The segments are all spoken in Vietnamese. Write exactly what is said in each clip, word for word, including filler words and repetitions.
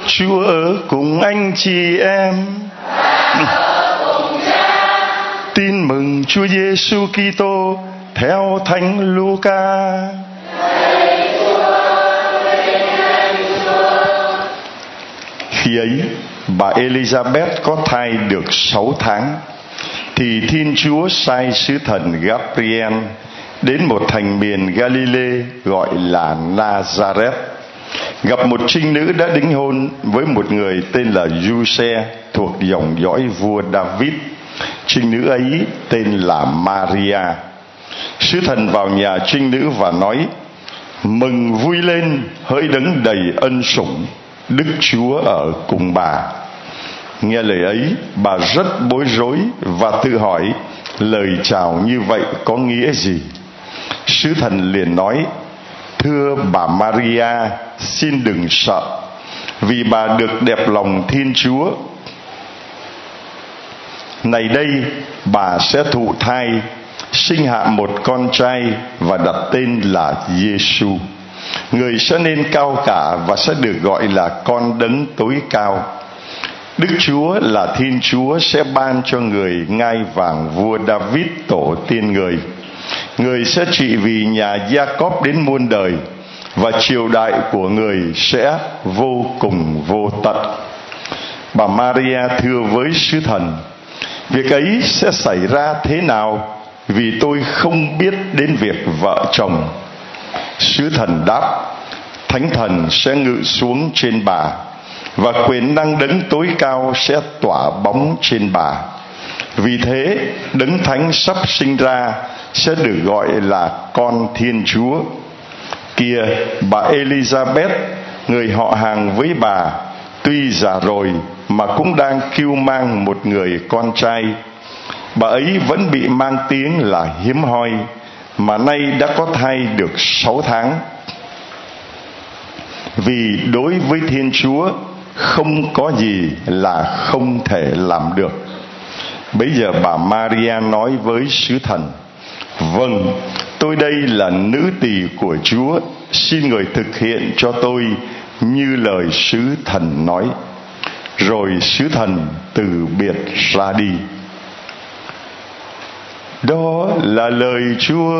Chúa ở cùng anh chị em. Tin mừng Chúa Giêsu Kitô theo Thánh Luca. Khi ấy, bà Elizabeth có thai được sáu tháng, thì Thiên Chúa sai sứ thần Gabriel đến một thành miền Galilee gọi là Nazareth, gặp một trinh nữ đã đính hôn với một người tên là Giuse thuộc dòng dõi vua David. Trinh nữ ấy tên là Maria. Sứ thần vào nhà trinh nữ và nói: Mừng vui lên, hỡi đấng đầy ân sủng, Đức Chúa ở cùng bà. Nghe lời ấy, bà rất bối rối và tự hỏi lời chào như vậy có nghĩa gì. Sứ thần liền nói: Thưa bà Maria, xin đừng sợ, vì bà được đẹp lòng Thiên Chúa. Này đây, bà sẽ thụ thai, sinh hạ một con trai và đặt tên là Giêsu. Người sẽ nên cao cả và sẽ được gọi là con đấng tối cao. Đức Chúa là Thiên Chúa sẽ ban cho người ngai vàng vua David tổ tiên người. Người sẽ trị vì nhà Gia-cốp đến muôn đời, và triều đại của người sẽ vô cùng vô tận. Bà Maria thưa với sứ thần: Việc ấy sẽ xảy ra thế nào, vì tôi không biết đến việc vợ chồng. Sứ thần đáp: Thánh thần sẽ ngự xuống trên bà, và quyền năng đấng tối cao sẽ tỏa bóng trên bà. Vì thế, đấng thánh sắp sinh ra sẽ được gọi là con Thiên Chúa. Kìa, bà Elizabeth, người họ hàng với bà, tuy già rồi mà cũng đang cưu mang một người con trai. Bà ấy vẫn bị mang tiếng là hiếm hoi, mà nay đã có thai được sáu tháng. Vì đối với Thiên Chúa không có gì là không thể làm được. Bấy giờ bà Maria nói với sứ thần: Vâng, tôi đây là nữ tỳ của Chúa, xin người thực hiện cho tôi như lời sứ thần nói. Rồi sứ thần từ biệt ra đi. Đó là lời Chúa.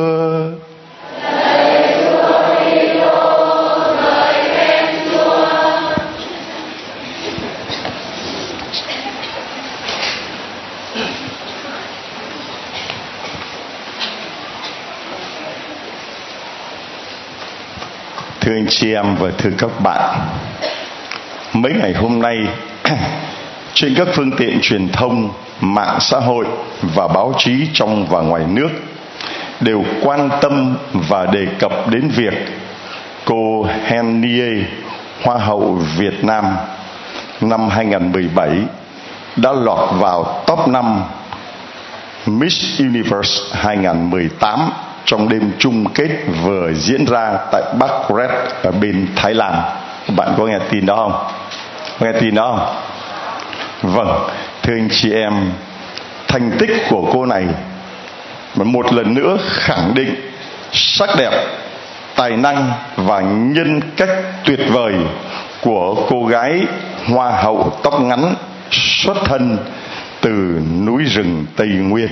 Thưa anh chị em và thưa các bạn, mấy ngày hôm nay trên các phương tiện truyền thông, mạng xã hội và báo chí trong và ngoài nước đều quan tâm và đề cập đến việc cô Hen Nie, Hoa hậu Việt Nam năm hai không một bảy, đã lọt vào top năm Miss Universe hai không một tám trong đêm chung kết vừa diễn ra tại Bucharest ở bên Thái Lan. Bạn có nghe tin đó không? Nghe tin đó không? Vâng, thưa anh chị em, thành tích của cô này một lần nữa khẳng định sắc đẹp, tài năng và nhân cách tuyệt vời của cô gái Hoa hậu tóc ngắn xuất thân từ núi rừng Tây Nguyên.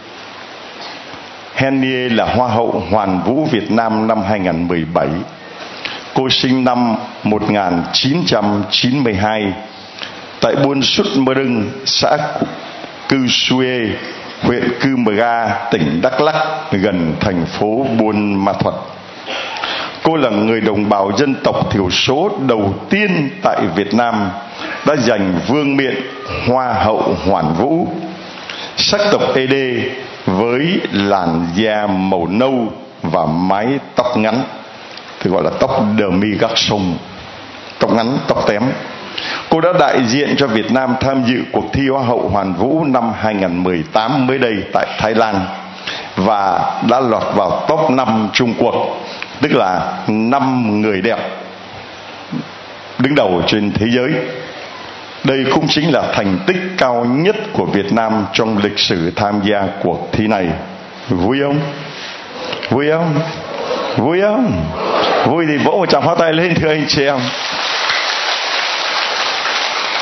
Hen Nie là Hoa hậu Hoàn vũ Việt Nam năm hai không một bảy. Cô sinh năm một nghìn chín trăm chín mươi hai tại Buôn Sút Mơ Rưng, xã Cư Xuê, huyện Cư Mờ Ga, tỉnh Đắk Lắk, gần thành phố Buôn Ma Thuột. Cô là người đồng bào dân tộc thiểu số đầu tiên tại Việt Nam đã giành vương miện Hoa hậu Hoàn vũ. Sắc tộc Ê Đê với làn da màu nâu và mái tóc ngắn, thì gọi là tóc demi garçon, tóc ngắn, tóc tém. Cô đã đại diện cho Việt Nam tham dự cuộc thi Hoa hậu Hoàn vũ năm hai không một tám mới đây tại Thái Lan, và đã lọt vào top năm chung cuộc, tức là năm người đẹp đứng đầu trên thế giới. Đây cũng chính là thành tích cao nhất của Việt Nam trong lịch sử tham gia cuộc thi này. Vui không? Vui không? Vui không? Vui thì vỗ một tràng pháo tay lên thưa anh chị em.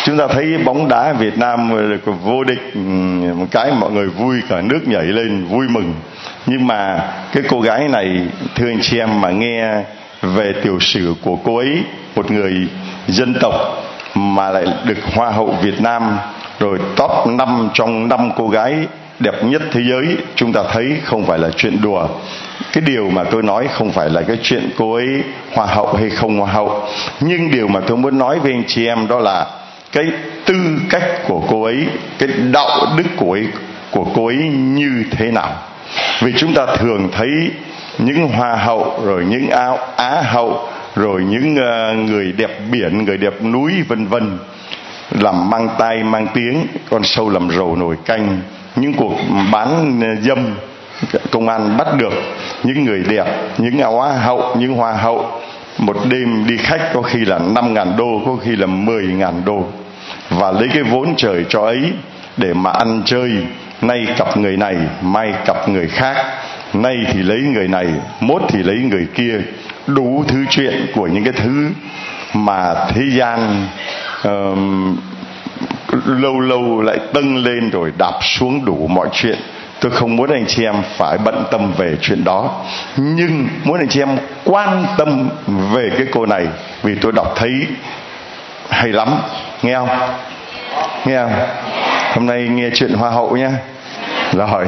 Chúng ta thấy bóng đá Việt Nam vô địch, một cái mọi người vui cả nước nhảy lên vui mừng. Nhưng mà cái cô gái này, thưa anh chị em, mà nghe về tiểu sử của cô ấy, một người dân tộc mà lại được Hoa hậu Việt Nam, rồi top năm trong năm cô gái đẹp nhất thế giới, chúng ta thấy không phải là chuyện đùa. Cái điều mà tôi nói không phải là cái chuyện cô ấy Hoa hậu hay không Hoa hậu, nhưng điều mà tôi muốn nói với anh chị em đó là cái tư cách của cô ấy, cái đạo đức của ấy, của cô ấy như thế nào. Vì chúng ta thường thấy những Hoa hậu, rồi những áo Á hậu, rồi những uh, người đẹp biển, người đẹp núi vân vân, làm mang tay mang tiếng, con sâu làm rầu nồi canh, những cuộc bán dâm công an bắt được, những người đẹp, những áo Hoa hậu, những Hoa hậu, một đêm đi khách có khi là năm ngàn đô, có khi là mười ngàn đô, và lấy cái vốn trời cho ấy để mà ăn chơi. Nay cặp người này, mai cặp người khác, nay thì lấy người này, mốt thì lấy người kia, đủ thứ chuyện của những cái thứ mà thế gian uh, lâu lâu lại tâng lên rồi đạp xuống đủ mọi chuyện. Tôi không muốn anh chị em phải bận tâm về chuyện đó, nhưng muốn anh chị em quan tâm về cái cô này, vì tôi đọc thấy hay lắm. Nghe không? Nghe không? Hôm nay nghe chuyện Hoa hậu nhé. Rồi,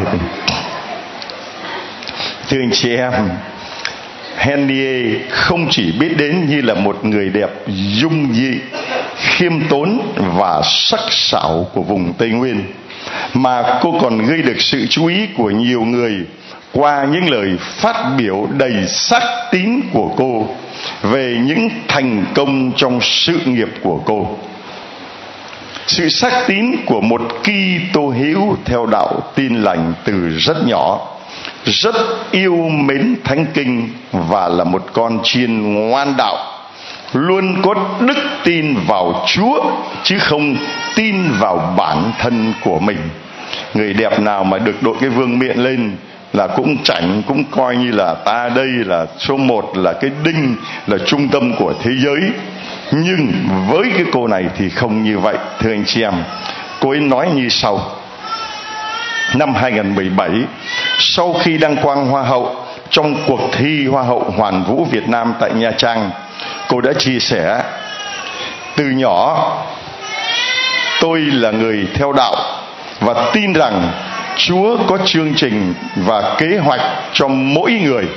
thưa anh chị em, Henriette không chỉ biết đến như là một người đẹp dung dị, khiêm tốn và sắc sảo của vùng Tây Nguyên, mà cô còn gây được sự chú ý của nhiều người qua những lời phát biểu đầy sắc tín của cô về những thành công trong sự nghiệp của cô. Sự sắc tín của một Kitô hữu theo đạo Tin Lành từ rất nhỏ, rất yêu mến Thánh Kinh và là một con chiên ngoan đạo, luôn có đức tin vào Chúa chứ không tin vào bản thân của mình. Người đẹp nào mà được đội cái vương miện lên là cũng chảnh, cũng coi như là ta đây là số một, là cái đinh, là trung tâm của thế giới. Nhưng với cái cô này thì không như vậy, thưa anh chị em. Cô ấy nói như sau: năm hai không một bảy, sau khi đăng quang Hoa hậu trong cuộc thi Hoa hậu Hoàn vũ Việt Nam tại Nha Trang, cô đã chia sẻ: từ nhỏ tôi là người theo đạo và tin rằng Chúa có chương trình và kế hoạch cho mỗi người.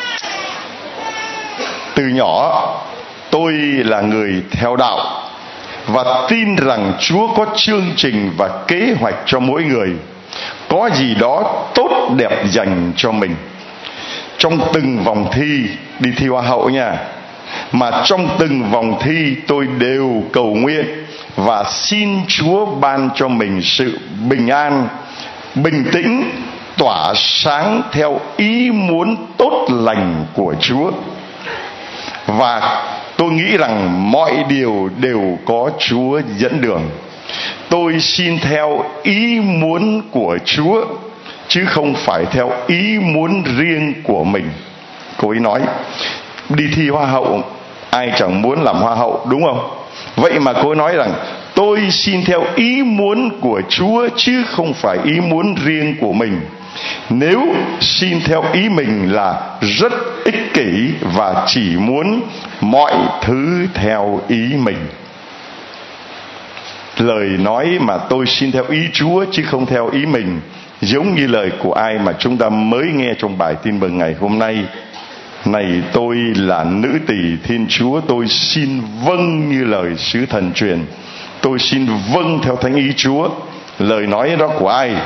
Từ nhỏ tôi là người theo đạo và tin rằng Chúa có chương trình và kế hoạch cho mỗi người, có gì đó tốt đẹp dành cho mình. Trong từng vòng thi, đi thi Hoa hậu nha, mà trong từng vòng thi tôi đều cầu nguyện và xin Chúa ban cho mình sự bình an, bình tĩnh, tỏa sáng theo ý muốn tốt lành của Chúa. Và tôi nghĩ rằng mọi điều đều có Chúa dẫn đường. Tôi xin theo ý muốn của Chúa chứ không phải theo ý muốn riêng của mình. Cô ấy nói đi thi Hoa hậu, ai chẳng muốn làm Hoa hậu, đúng không? Vậy mà cô ấy nói rằng tôi xin theo ý muốn của Chúa chứ không phải ý muốn riêng của mình. Nếu xin theo ý mình là rất ích kỷ và chỉ muốn mọi thứ theo ý mình. Lời nói mà tôi xin theo ý Chúa chứ không theo ý mình giống như lời của ai mà chúng ta mới nghe trong bài tin mừng ngày hôm nay: này tôi là nữ tỳ Thiên Chúa, tôi xin vâng như lời sứ thần truyền, tôi xin vâng theo thánh ý Chúa. Lời nói đó của ai?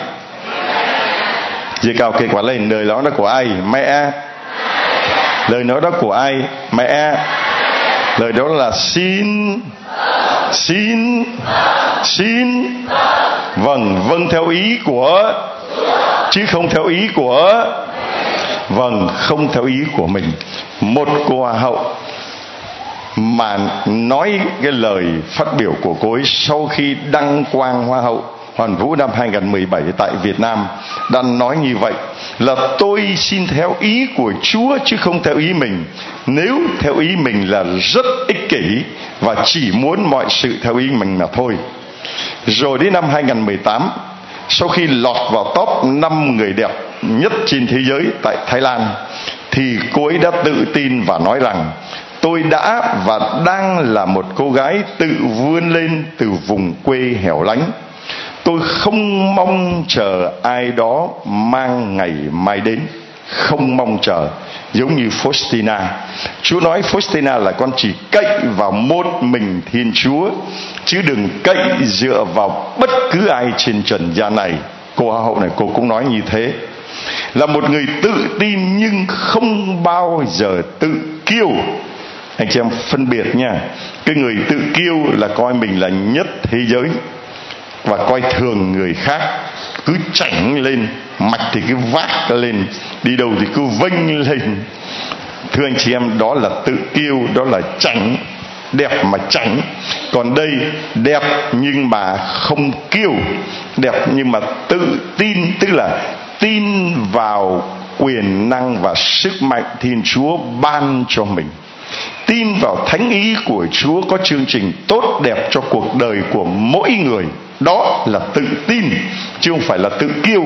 Dì cao kê quả lên, lời nói đó của ai? Mẹ. Lời nói đó của ai? Mẹ. Lời đó là xin, xin, xin. Vâng, vâng theo ý của, chứ không theo ý của. Vâng, không theo ý của mình. Một cô Hoa hậu mà nói cái lời phát biểu của cô ấy sau khi đăng quang Hoa hậu Hoàn vũ năm hai không một bảy tại Việt Nam, đã nói như vậy: là tôi xin theo ý của Chúa chứ không theo ý mình. Nếu theo ý mình là rất ích kỷ và chỉ muốn mọi sự theo ý mình mà thôi. Rồi đến năm hai không một tám, sau khi lọt vào top năm người đẹp nhất trên thế giới tại Thái Lan, thì cô ấy đã tự tin và nói rằng tôi đã và đang là một cô gái tự vươn lên từ vùng quê hẻo lánh. Tôi không mong chờ ai đó mang ngày mai đến. Không mong chờ. Giống như Faustina. Chúa nói Faustina là con chỉ cậy vào một mình Thiên Chúa, chứ đừng cậy dựa vào bất cứ ai trên trần gian này. Cô Hoa hậu này cô cũng nói như thế. Là một người tự tin nhưng không bao giờ tự kiêu. Anh chị em phân biệt nha. Cái người tự kiêu là coi mình là nhất thế giới và coi thường người khác, cứ chảnh lên, mạch thì cứ vác lên, đi đâu thì cứ vênh lên. Thưa anh chị em, đó là tự kiêu, đó là chảnh, đẹp mà chảnh. Còn đây đẹp nhưng mà không kiêu, đẹp nhưng mà tự tin, tức là tin vào quyền năng và sức mạnh Thiên Chúa ban cho mình. Tin vào thánh ý của Chúa có chương trình tốt đẹp cho cuộc đời của mỗi người. Đó là tự tin, chứ không phải là tự kiêu.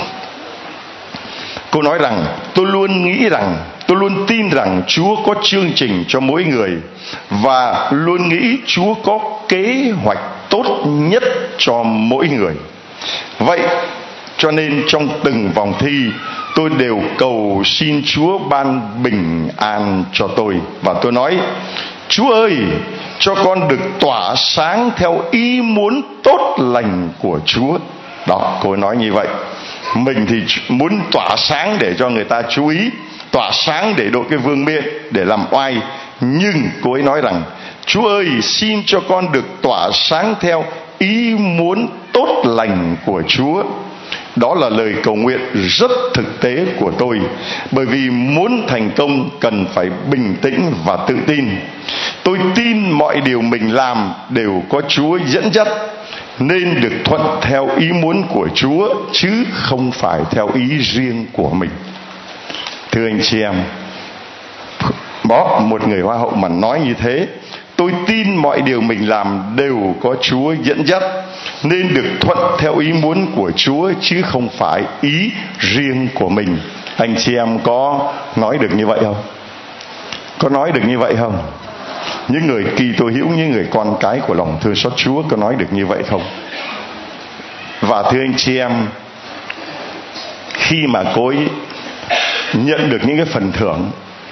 Cô nói rằng tôi luôn nghĩ rằng, tôi luôn tin rằng Chúa có chương trình cho mỗi người, và luôn nghĩ Chúa có kế hoạch tốt nhất cho mỗi người. Vậy cho nên trong từng vòng thi, tôi đều cầu xin Chúa ban bình an cho tôi. Và tôi nói, Chúa ơi, cho con được tỏa sáng theo ý muốn tốt lành của Chúa. Đó, cô ấy nói như vậy. Mình thì muốn tỏa sáng để cho người ta chú ý, tỏa sáng để đội cái vương miện, để làm oai. Nhưng cô ấy nói rằng, Chúa ơi, xin cho con được tỏa sáng theo ý muốn tốt lành của Chúa. Đó là lời cầu nguyện rất thực tế của tôi. Bởi vì muốn thành công cần phải bình tĩnh và tự tin. Tôi tin mọi điều mình làm đều có Chúa dẫn dắt, nên được thuận theo ý muốn của Chúa, chứ không phải theo ý riêng của mình. Thưa anh chị em, đó, một người Hoa hậu mà nói như thế, tôi tin mọi điều mình làm đều có Chúa dẫn dắt, nên được thuận theo ý muốn của Chúa, chứ không phải ý riêng của mình. Anh chị em có nói được như vậy không? Có nói được như vậy không? Những người Kitô hữu, những người con cái của lòng thương xót Chúa có nói được như vậy không? Và thưa anh chị em, khi mà cô ấy nhận được những cái phần thưởng,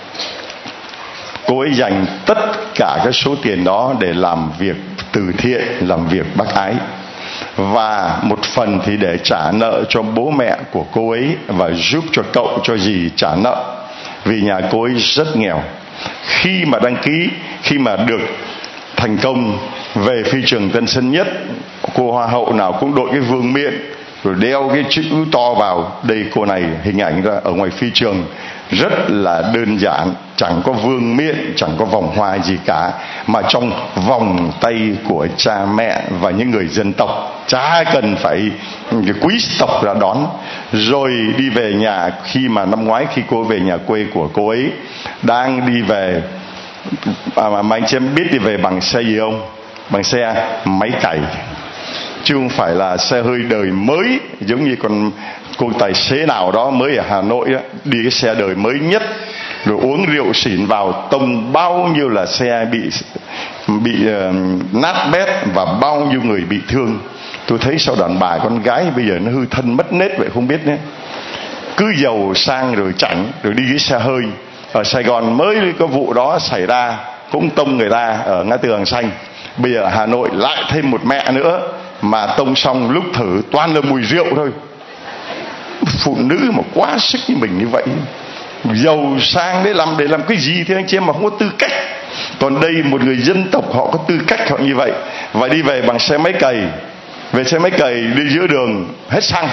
cô ấy dành tất cả cái số tiền đó để làm việc từ thiện, làm việc bác ái. Và một phần thì để trả nợ cho bố mẹ của cô ấy và giúp cho cậu cho dì trả nợ, vì nhà cô ấy rất nghèo. Khi mà đăng ký, khi mà được thành công về phi trường Tân Sơn Nhất, cô Hoa hậu nào cũng đội cái vương miện rồi đeo cái chữ to vào. Đây cô này hình ảnh ra ở ngoài phi trường rất là đơn giản, chẳng có vương miện, chẳng có vòng hoa gì cả, mà trong vòng tay của cha mẹ và những người dân tộc, chả cần phải cái quý tộc ra đón. Rồi đi về nhà, khi mà năm ngoái khi cô về nhà quê của cô ấy, đang đi về à, mà anh chị em biết đi về bằng xe gì không? Bằng xe máy cày, chứ không phải là xe hơi đời mới giống như con cô tài xế nào đó mới ở Hà Nội đó, đi cái xe đời mới nhất, rồi uống rượu xỉn vào, tông bao nhiêu là xe bị bị uh, nát bét và bao nhiêu người bị thương. Tôi thấy sao đàn bà con gái bây giờ nó hư thân mất nết vậy không biết nhé. Cứ giàu sang rồi chảnh, rồi đi cái xe hơi. Ở Sài Gòn mới có vụ đó xảy ra, cũng tông người ta ở ngã tư Hàng Xanh. Bây giờ ở Hà Nội lại thêm một mẹ nữa, mà tông xong lúc thử toàn là mùi rượu thôi. Phụ nữ mà quá sức như mình như vậy, giàu sang để làm để làm cái gì thế anh chị em, mà không có tư cách. Còn đây một người dân tộc họ có tư cách họ như vậy, và đi về bằng xe máy cày. Về xe máy cày đi giữa đường hết xăng.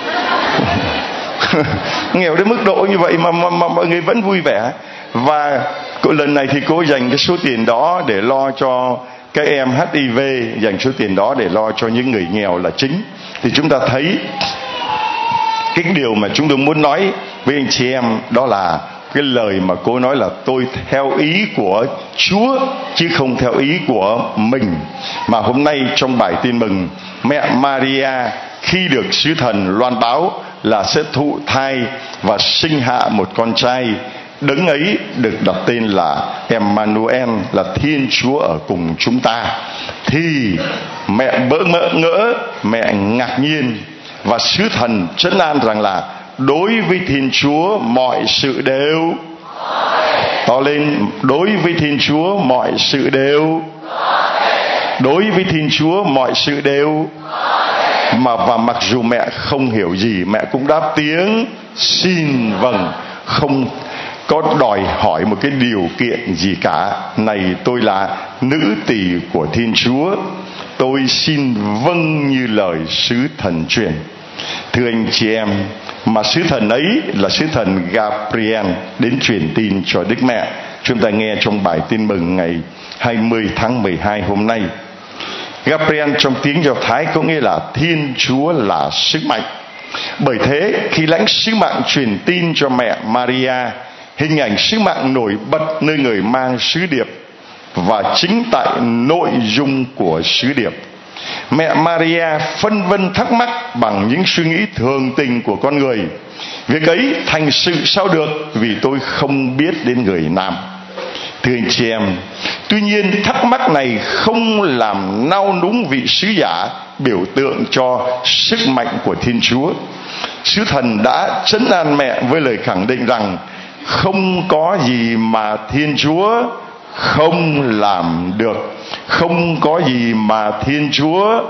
Nghèo đến mức độ như vậy mà, mà, mà mọi người vẫn vui vẻ. Và lần này thì cô dành cái số tiền đó để lo cho các em hát i vê, dành số tiền đó để lo cho những người nghèo là chính. Thì chúng ta thấy Cái điều mà chúng tôi muốn nói với anh chị em đó là cái lời mà cô nói là tôi theo ý của Chúa chứ không theo ý của mình. Mà hôm nay trong bài tin mừng, mẹ Maria khi được sứ thần loan báo là sẽ thụ thai và sinh hạ một con trai, đấng ấy được đặt tên là Emmanuel, là Thiên Chúa ở cùng chúng ta, thì mẹ bỡ ngỡ ngỡ, mẹ ngạc nhiên, và sứ thần trấn an rằng là đối với Thiên Chúa mọi sự đều to lên, đối với Thiên Chúa mọi sự đều đối với Thiên Chúa mọi sự đều mà và mặc dù mẹ không hiểu gì, mẹ cũng đáp tiếng xin vâng, không có đòi hỏi một cái điều kiện gì cả. Này tôi là nữ tỳ của Thiên Chúa, tôi xin vâng như lời sứ thần truyền. Thưa anh chị em, mà sứ thần ấy là sứ thần Gabriel đến truyền tin cho Đức Mẹ. Chúng ta nghe trong bài tin mừng ngày hai mươi tháng mười hai hôm nay. Gabriel trong tiếng Do Thái có nghĩa là Thiên Chúa là sức mạnh. Bởi thế khi lãnh sứ mạng truyền tin cho mẹ Maria, hình ảnh sứ mạng nổi bật nơi người mang sứ điệp, và chính tại nội dung của sứ điệp, mẹ Maria phân vân thắc mắc bằng những suy nghĩ thường tình của con người. Việc ấy thành sự sao được, vì tôi không biết đến người nam. Thưa anh chị em, tuy nhiên thắc mắc này không làm nao núng vị sứ giả biểu tượng cho sức mạnh của Thiên Chúa. Sứ thần đã trấn an mẹ với lời khẳng định rằng không có gì mà Thiên Chúa không làm được. Không có gì mà Thiên Chúa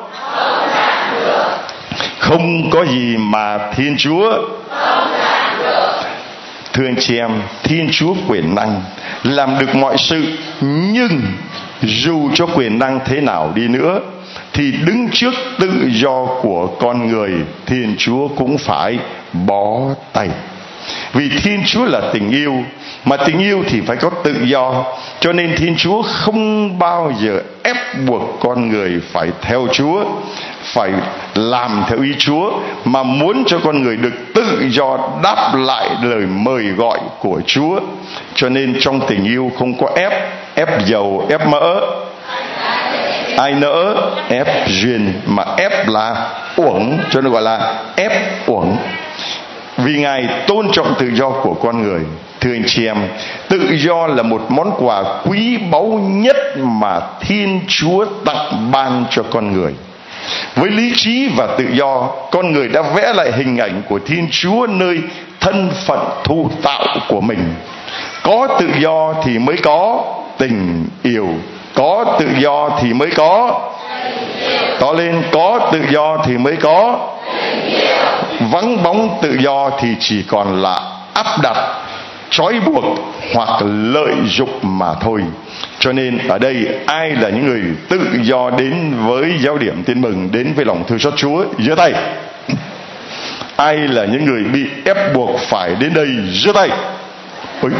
không có gì mà Thiên Chúa không làm được. Thưa anh chị em, Thiên Chúa quyền năng làm được mọi sự, nhưng dù cho quyền năng thế nào đi nữa thì đứng trước tự do của con người, Thiên Chúa cũng phải bó tay. Vì Thiên Chúa là tình yêu, mà tình yêu thì phải có tự do, cho nên Thiên Chúa không bao giờ ép buộc con người phải theo Chúa, phải làm theo ý Chúa, mà muốn cho con người được tự do đáp lại lời mời gọi của Chúa. Cho nên trong tình yêu không có ép, ép dầu, ép mỡ, ai nỡ, ép duyên, mà ép là uổng, cho nên gọi là ép uổng. Vì Ngài tôn trọng tự do của con người. Thưa anh chị em, tự do là một món quà quý báu nhất mà Thiên Chúa tặng ban cho con người. Với lý trí và tự do, con người đã vẽ lại hình ảnh của Thiên Chúa nơi thân phận thụ tạo của mình. Có tự do thì mới có tình yêu, có tự do thì mới có to lên, có tự do thì mới có vắng bóng tự do thì chỉ còn là áp đặt, trói buộc hoặc lợi dụng mà thôi. Cho nên ở đây ai là những người tự do đến với giáo điểm tin mừng, đến với lòng thương xót Chúa, giơ tay. Ai là những người bị ép buộc phải đến đây, giơ tay. Ôi.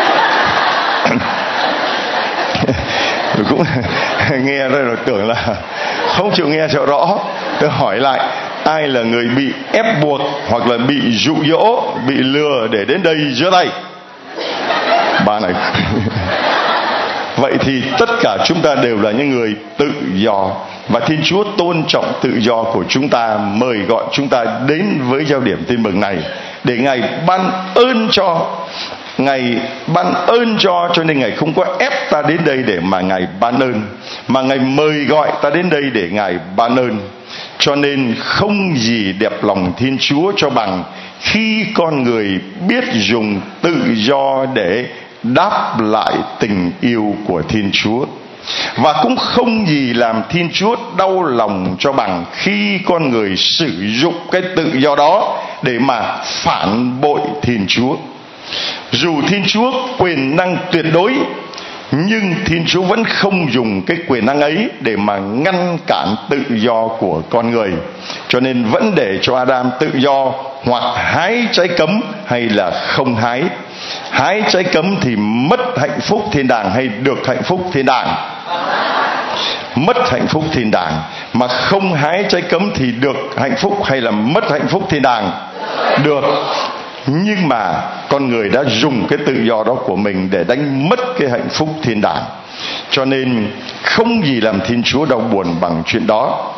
Tôi cũng nghe rồi, rồi tưởng là không chịu nghe cho rõ. Tôi hỏi lại, ai là người bị ép buộc hoặc là bị dụ dỗ, bị lừa để đến đây, giơ tay. Ba này. Vậy thì tất cả chúng ta đều là những người tự do, và Thiên Chúa tôn trọng tự do của chúng ta, mời gọi chúng ta đến với giáo điểm tin mừng này để Ngài ban ơn cho. Ngài ban ơn cho, cho nên Ngài không có ép ta đến đây để mà Ngài ban ơn, mà Ngài mời gọi ta đến đây để Ngài ban ơn. Cho nên không gì đẹp lòng Thiên Chúa cho bằng khi con người biết dùng tự do để đáp lại tình yêu của Thiên Chúa. Và cũng không gì làm Thiên Chúa đau lòng cho bằng khi con người sử dụng cái tự do đó để mà phản bội Thiên Chúa. Dù Thiên Chúa quyền năng tuyệt đối, nhưng Thiên Chúa vẫn không dùng cái quyền năng ấy để mà ngăn cản tự do của con người. Cho nên vẫn để cho Adam tự do, hoặc hái trái cấm hay là không hái. Hái trái cấm thì mất hạnh phúc thiên đàng hay được hạnh phúc thiên đàng? Mất hạnh phúc thiên đàng. Mà không hái trái cấm thì được hạnh phúc hay là mất hạnh phúc thiên đàng? được. Nhưng mà con người đã dùng cái tự do đó của mình để đánh mất cái hạnh phúc thiên đàng. Cho nên không gì làm Thiên Chúa đau buồn bằng chuyện đó.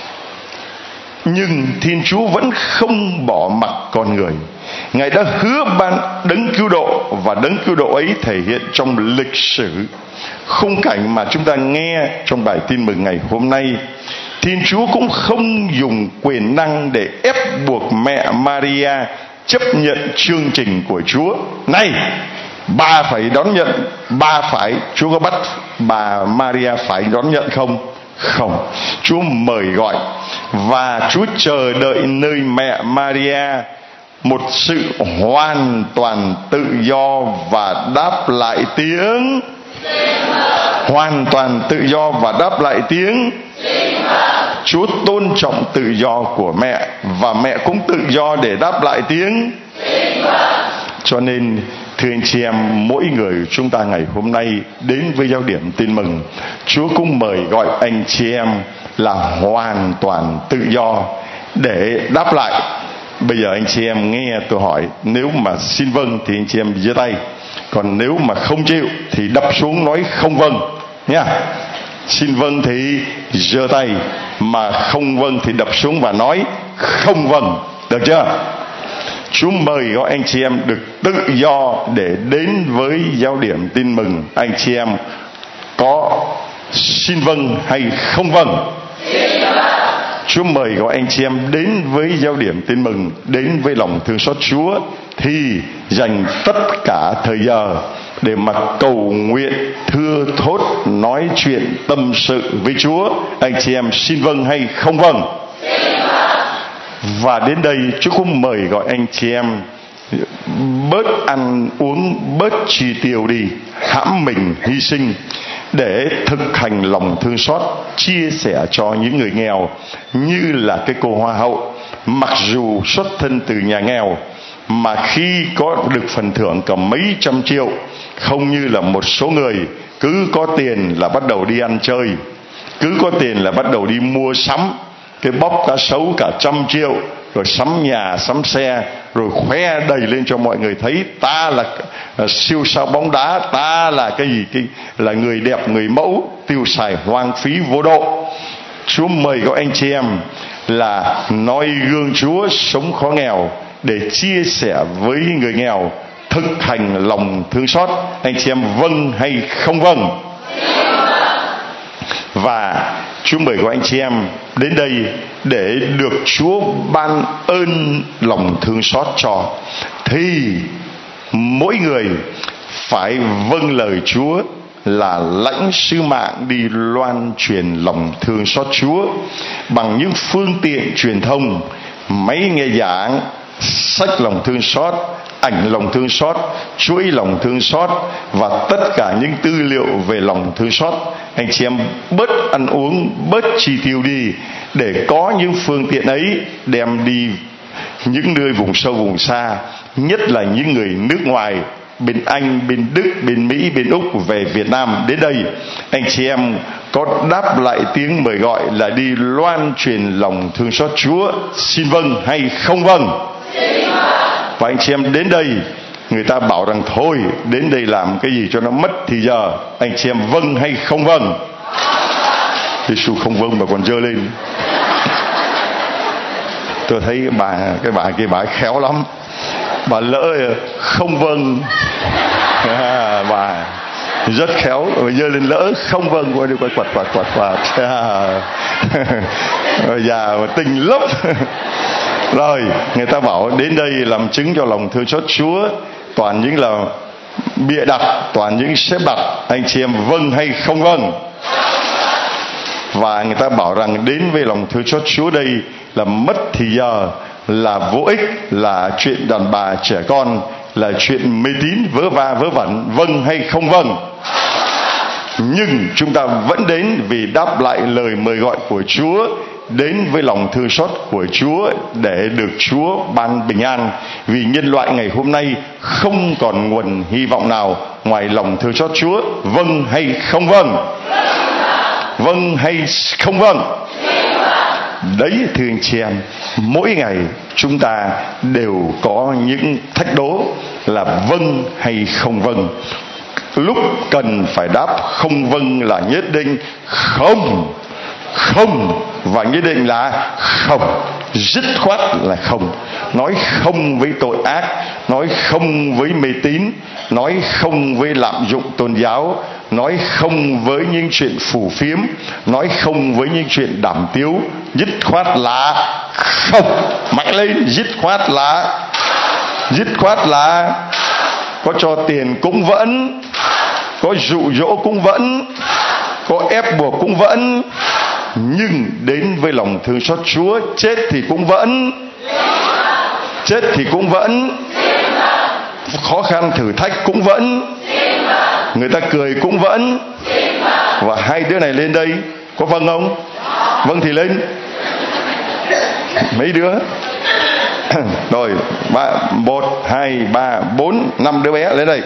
Nhưng Thiên Chúa vẫn không bỏ mặc con người. Ngài đã hứa ban đấng cứu độ, và đấng cứu độ ấy thể hiện trong lịch sử. Khung cảnh mà chúng ta nghe trong bài tin mừng ngày hôm nay, Thiên Chúa cũng không dùng quyền năng để ép buộc mẹ Maria chấp nhận chương trình của Chúa. Này, bà phải đón nhận, bà phải, Chúa có bắt bà Maria phải đón nhận không? Không. Chúa mời gọi, và Chúa chờ đợi nơi mẹ Maria một sự hoàn toàn tự do và đáp lại tiếng hoàn toàn tự do và đáp lại tiếng. Chúa tôn trọng tự do của mẹ, và mẹ cũng tự do để đáp lại tiếng. Cho nên thưa anh chị em, mỗi người chúng ta ngày hôm nay đến với Giáo điểm Tin Mừng, Chúa cũng mời gọi anh chị em là hoàn toàn tự do để đáp lại. Bây giờ anh chị em nghe tôi hỏi, nếu mà xin vâng thì anh chị em giơ tay, còn nếu mà không chịu thì đập xuống nói không vâng nha. Xin vâng thì giơ tay, mà không vâng thì đập xuống và nói không vâng, được chưa? Chúa mời gọi anh chị em được tự do để đến với Giáo điểm Tin Mừng. Anh chị em có xin vâng hay không vâng? Chúa mời gọi anh chị em đến với Giáo điểm Tin Mừng, đến với lòng thương xót Chúa, thì dành tất cả thời giờ để mà cầu nguyện, thưa thốt, nói chuyện, tâm sự với Chúa. Anh chị em xin vâng hay không vâng? Và đến đây Chúa cũng mời gọi anh chị em bớt ăn uống, bớt chi tiêu đi, hãm mình hy sinh để thực hành lòng thương xót, chia sẻ cho những người nghèo, như là cái cô Hoa hậu, mặc dù xuất thân từ nhà nghèo mà khi có được phần thưởng cả mấy trăm triệu, không như là một số người cứ có tiền là bắt đầu đi ăn chơi, cứ có tiền là bắt đầu đi mua sắm, cái bóc cá sấu cả trăm triệu, rồi sắm nhà sắm xe, rồi khoe đầy lên cho mọi người thấy ta là uh, siêu sao bóng đá, ta là cái gì, cái là người đẹp, người mẫu, tiêu xài hoang phí vô độ. Chúa mời gọi anh chị em là noi gương Chúa, sống khó nghèo để chia sẻ với người nghèo, thực hành lòng thương xót. Anh chị em vâng hay không vâng? Và Chúa mời gọi anh chị em đến đây để được Chúa ban ơn lòng thương xót cho, thì mỗi người phải vâng lời Chúa là lãnh sứ mạng đi loan truyền lòng thương xót Chúa bằng những phương tiện truyền thông, máy nghe giảng, sách lòng thương xót, ảnh lòng thương xót, chuỗi lòng thương xót và tất cả những tư liệu về lòng thương xót. Anh chị em bớt ăn uống, bớt chi tiêu đi để có những phương tiện ấy đem đi những nơi vùng sâu vùng xa, nhất là những người nước ngoài, bên Anh, bên Đức, bên Mỹ, bên Úc về Việt Nam đến đây. Anh chị em có đáp lại tiếng mời gọi là đi loan truyền lòng thương xót Chúa, xin vâng hay không vâng? Và anh chị em đến đây, người ta bảo rằng thôi đến đây làm cái gì cho nó mất thì giờ, anh chị em vâng hay không vâng? Giê-xu không vâng mà còn giơ lên. Tôi thấy bà cái bà kia bà khéo lắm, bà lỡ không vâng, à, bà rất khéo, rồi giơ lên lỡ không vâng, qua đi quạt quạt quạt quạt quạt, rồi già mà tinh lắm. Rồi người ta bảo đến đây làm chứng cho lòng thương xót Chúa toàn những là bịa đặt, toàn những xếp đặt. Anh chị em vâng hay không vâng? Và người ta bảo rằng đến với lòng thương xót Chúa đây là mất thì giờ, là vô ích, là chuyện đàn bà trẻ con, là chuyện mê tín vớ va vớ vẩn. Vâng hay không vâng? Nhưng chúng ta vẫn đến vì đáp lại lời mời gọi của Chúa, đến với lòng thương xót của Chúa để được Chúa ban bình an. Vì nhân loại ngày hôm nay không còn nguồn hy vọng nào ngoài lòng thương xót Chúa. Vâng hay không vâng? Vâng hay không vâng? Đấy thưa anh chị em, mỗi ngày chúng ta đều có những thách đố là vâng hay không vâng. Lúc cần phải đáp không vâng là nhất định không, không và nhất định là không, dứt khoát là không. Nói không với tội ác, nói không với mê tín, nói không với lạm dụng tôn giáo, nói không với những chuyện phù phiếm, nói không với những chuyện đảm tiếu. Dứt khoát là không. Mạnh lên, dứt khoát là dứt khoát là có cho tiền cũng vẫn, có dụ dỗ cũng vẫn, có ép buộc cũng vẫn, nhưng đến với lòng thương xót Chúa, chết thì cũng vẫn, chết thì cũng vẫn, khó khăn thử thách cũng vẫn, người ta cười cũng vẫn. Và hai đứa này lên đây có vâng không? Vâng thì lên. Mấy đứa? Rồi, ba, một, hai, ba, bốn, năm đứa bé lên đây.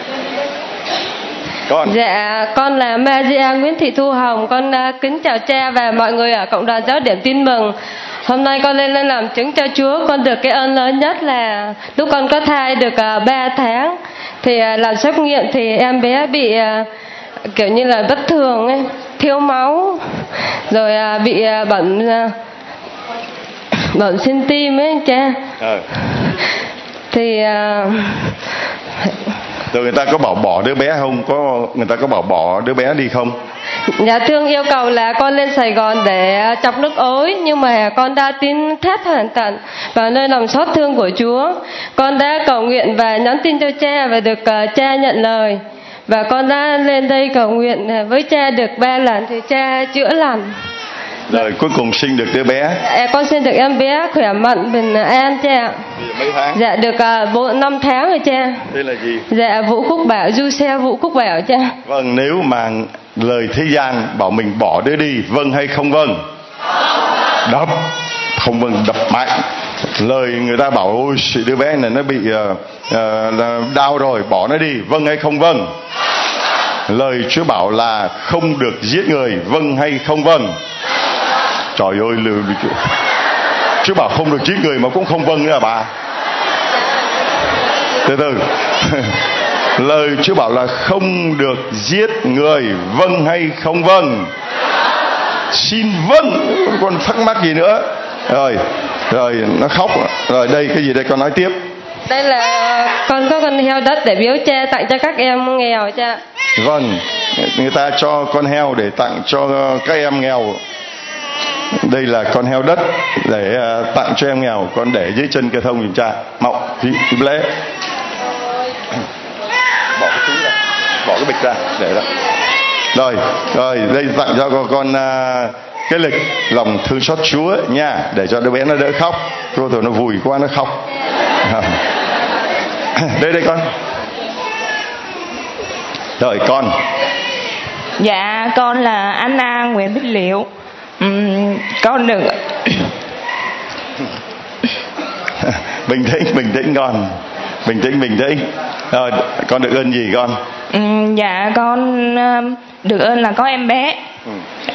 Con. Dạ, con là Maria Nguyễn Thị Thu Hồng. Con uh, kính chào cha và mọi người ở cộng đoàn Giáo điểm Tin Mừng. Hôm nay con lên lên làm chứng cho Chúa. Con được cái ơn lớn nhất là lúc con có thai được uh, ba tháng thì uh, làm xét nghiệm thì em bé bị uh, kiểu như là bất thường ấy, thiếu máu, rồi uh, bị uh, bẩn uh, bẩn xin tim ấy cha. Ừ. Thì uh, rồi người ta có bảo bỏ đứa bé không? Có người ta có bảo bỏ đứa bé đi không? Nhà thương yêu cầu là con lên Sài Gòn để chọc nước ối, nhưng mà con đã tin thét hoàn toàn vào nơi lòng xót thương của Chúa. Con đã cầu nguyện và nhắn tin cho cha và được uh, cha nhận lời. Và con đã lên đây cầu nguyện với cha được ba lần thì cha chữa lành. Rồi cuối cùng sinh được đứa bé. Dạ, con sinh được em bé khỏe mạnh bình an cha. Mấy tháng? Dạ được bốn năm tháng rồi cha. Đây là gì? Dạ Vũ Quốc Bảo, du xe Vũ Quốc Bảo cha. Vâng, nếu mà lời thế gian bảo mình bỏ đứa đi, vâng hay không vâng? Đập, không vâng đập mạnh. Lời người ta bảo ôi đứa bé này nó bị uh, uh, đau rồi, bỏ nó đi, vâng hay không vâng? Lời Chúa bảo là không được giết người, vâng hay không vâng? Trời ơi, lừa Chúa bảo không được giết người mà cũng không vâng nữa à bà? Từ từ. Lời Chúa bảo là không được giết người, vâng hay không vâng? Xin vâng, còn thắc mắc gì nữa? Rồi, rồi nó khóc. Rồi đây cái gì đây con nói tiếp. Đây là con có con heo đất để biếu cha tặng cho các em nghèo cha. Vâng, người ta cho con heo để tặng cho các em nghèo. Đây là con heo đất để uh, tặng cho em nghèo. Con để dưới chân cây thông giùm cha. Mộng, lễ. Bỏ cái túi ra, bỏ cái bịch ra, để ra. Rồi, rồi đây tặng cho con, con uh, cái lịch lòng thương xót Chúa nha, để cho đứa bé nó đỡ khóc. Cô thôi nó vui quá nó khóc. Đây đây con. Rồi con. Dạ con là Anna Nguyễn Bích Liệu. uhm, Con được Bình tĩnh, bình tĩnh con. Bình tĩnh, bình tĩnh. Rồi con được ơn gì con? uhm, Dạ con uh, được ơn là có em bé. ừ.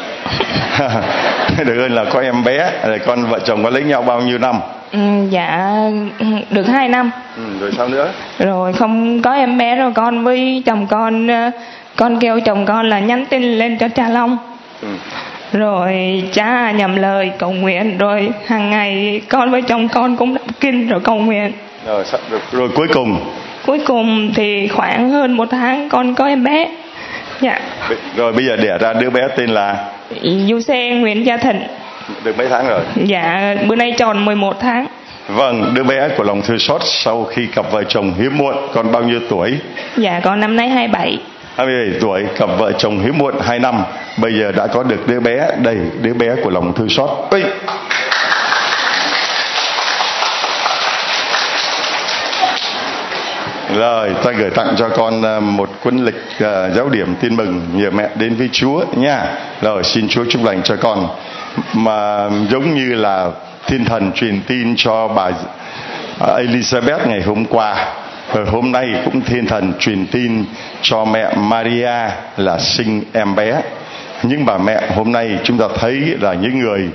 Được ơn là có em bé. Rồi con vợ chồng có lấy nhau bao nhiêu năm? uhm, Dạ được hai năm. ừ, Rồi sao nữa? Rồi không có em bé rồi con với chồng con uh, con kêu chồng con là nhắn tin lên cho cha Long. ừ. Rồi cha nhầm lời cầu nguyện. Rồi hàng ngày con với chồng con cũng đọc kinh rồi cầu nguyện. Rồi, rồi, rồi cuối cùng Cuối cùng thì khoảng hơn một tháng con có em bé. Dạ. Rồi bây giờ đẻ ra đứa bé tên là Du Xe Nguyễn Gia Thịnh. Được mấy tháng rồi? Dạ bữa nay tròn mười một tháng. Vâng, đứa bé của lòng thương xót sau khi cặp vợ chồng hiếm muộn. Con bao nhiêu tuổi? Dạ con năm nay hai mươi bảy. hai mươi bảy tuổi, cặp vợ chồng hiếm muộn hai năm. Bây giờ đã có được đứa bé. Đây, đứa bé của lòng thương xót. Ê! Rồi, ta gửi tặng cho con một cuốn lịch uh, giáo điểm Tin Mừng nhờ mẹ đến với Chúa nha. Rồi, xin Chúa chúc lành cho con. Mà giống như là thiên thần truyền tin cho bà Elizabeth ngày hôm qua, rồi hôm nay cũng thiên thần truyền tin cho mẹ Maria là sinh em bé. Nhưng bà mẹ hôm nay chúng ta thấy là những người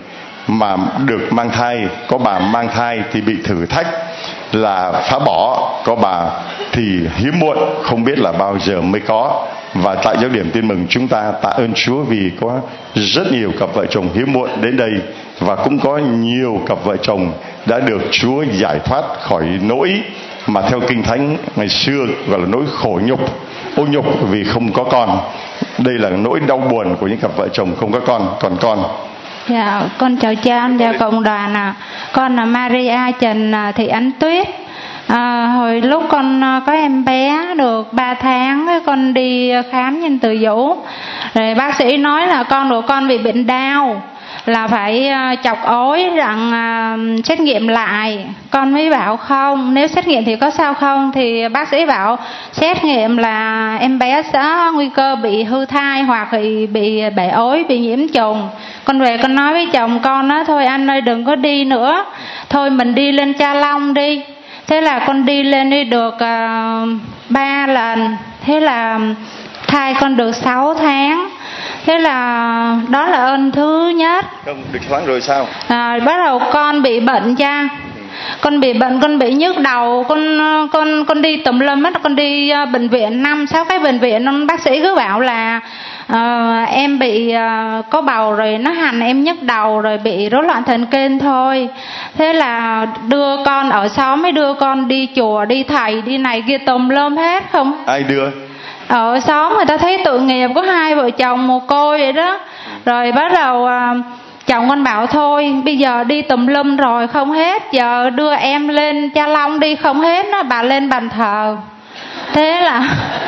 mà được mang thai, có bà mang thai thì bị thử thách là phá bỏ, có bà thì hiếm muộn, không biết là bao giờ mới có. Và tại Giáo điểm Tin Mừng chúng ta tạ ơn Chúa vì có rất nhiều cặp vợ chồng hiếm muộn đến đây, và cũng có nhiều cặp vợ chồng đã được Chúa giải thoát khỏi nỗi mà theo Kinh Thánh ngày xưa gọi là nỗi khổ nhục, ô nhục vì không có con. Đây là nỗi đau buồn của những cặp vợ chồng không có con. Còn con? Dạ, con chào cha, anh chào cộng đoàn ạ. À. Con là Maria Trần Thị Ánh Tuyết. À, hồi lúc con có em bé được ba tháng, con đi khám nhân từ Dũ, rồi bác sĩ nói là con của con bị bệnh đau, là phải chọc ối rằng uh, xét nghiệm lại. Con mới bảo không, nếu xét nghiệm thì có sao không, thì bác sĩ bảo xét nghiệm là em bé sẽ nguy cơ bị hư thai hoặc bị, bị bể ối, bị nhiễm trùng. Con về con nói với chồng con đó, thôi anh ơi đừng có đi nữa, thôi mình đi lên Cha Long đi. Thế là con đi lên đi được ba uh, lần. Thế là thai con được sáu tháng. Thế là đó là ơn thứ nhất. Không, được tháng rồi sao? À, bắt đầu con bị bệnh cha. Con bị bệnh, con bị nhức đầu, con con con đi tùm lum hết, con đi uh, bệnh viện năm sáu cái bệnh viện, bác sĩ cứ bảo là uh, em bị uh, có bầu rồi nó hành em nhức đầu rồi bị rối loạn thần kinh thôi. Thế là đưa con ở xóm mới đưa con đi chùa, đi thầy, đi này kia tùm lum hết. Không ai đưa? Ở xóm người ta thấy tội nghiệp có hai vợ chồng mồ côi vậy đó. Rồi bắt đầu uh, chồng con bảo thôi bây giờ đi tùm lum rồi không hết, giờ đưa em lên Cha Long đi, không hết đó, bà lên bàn thờ. Thế là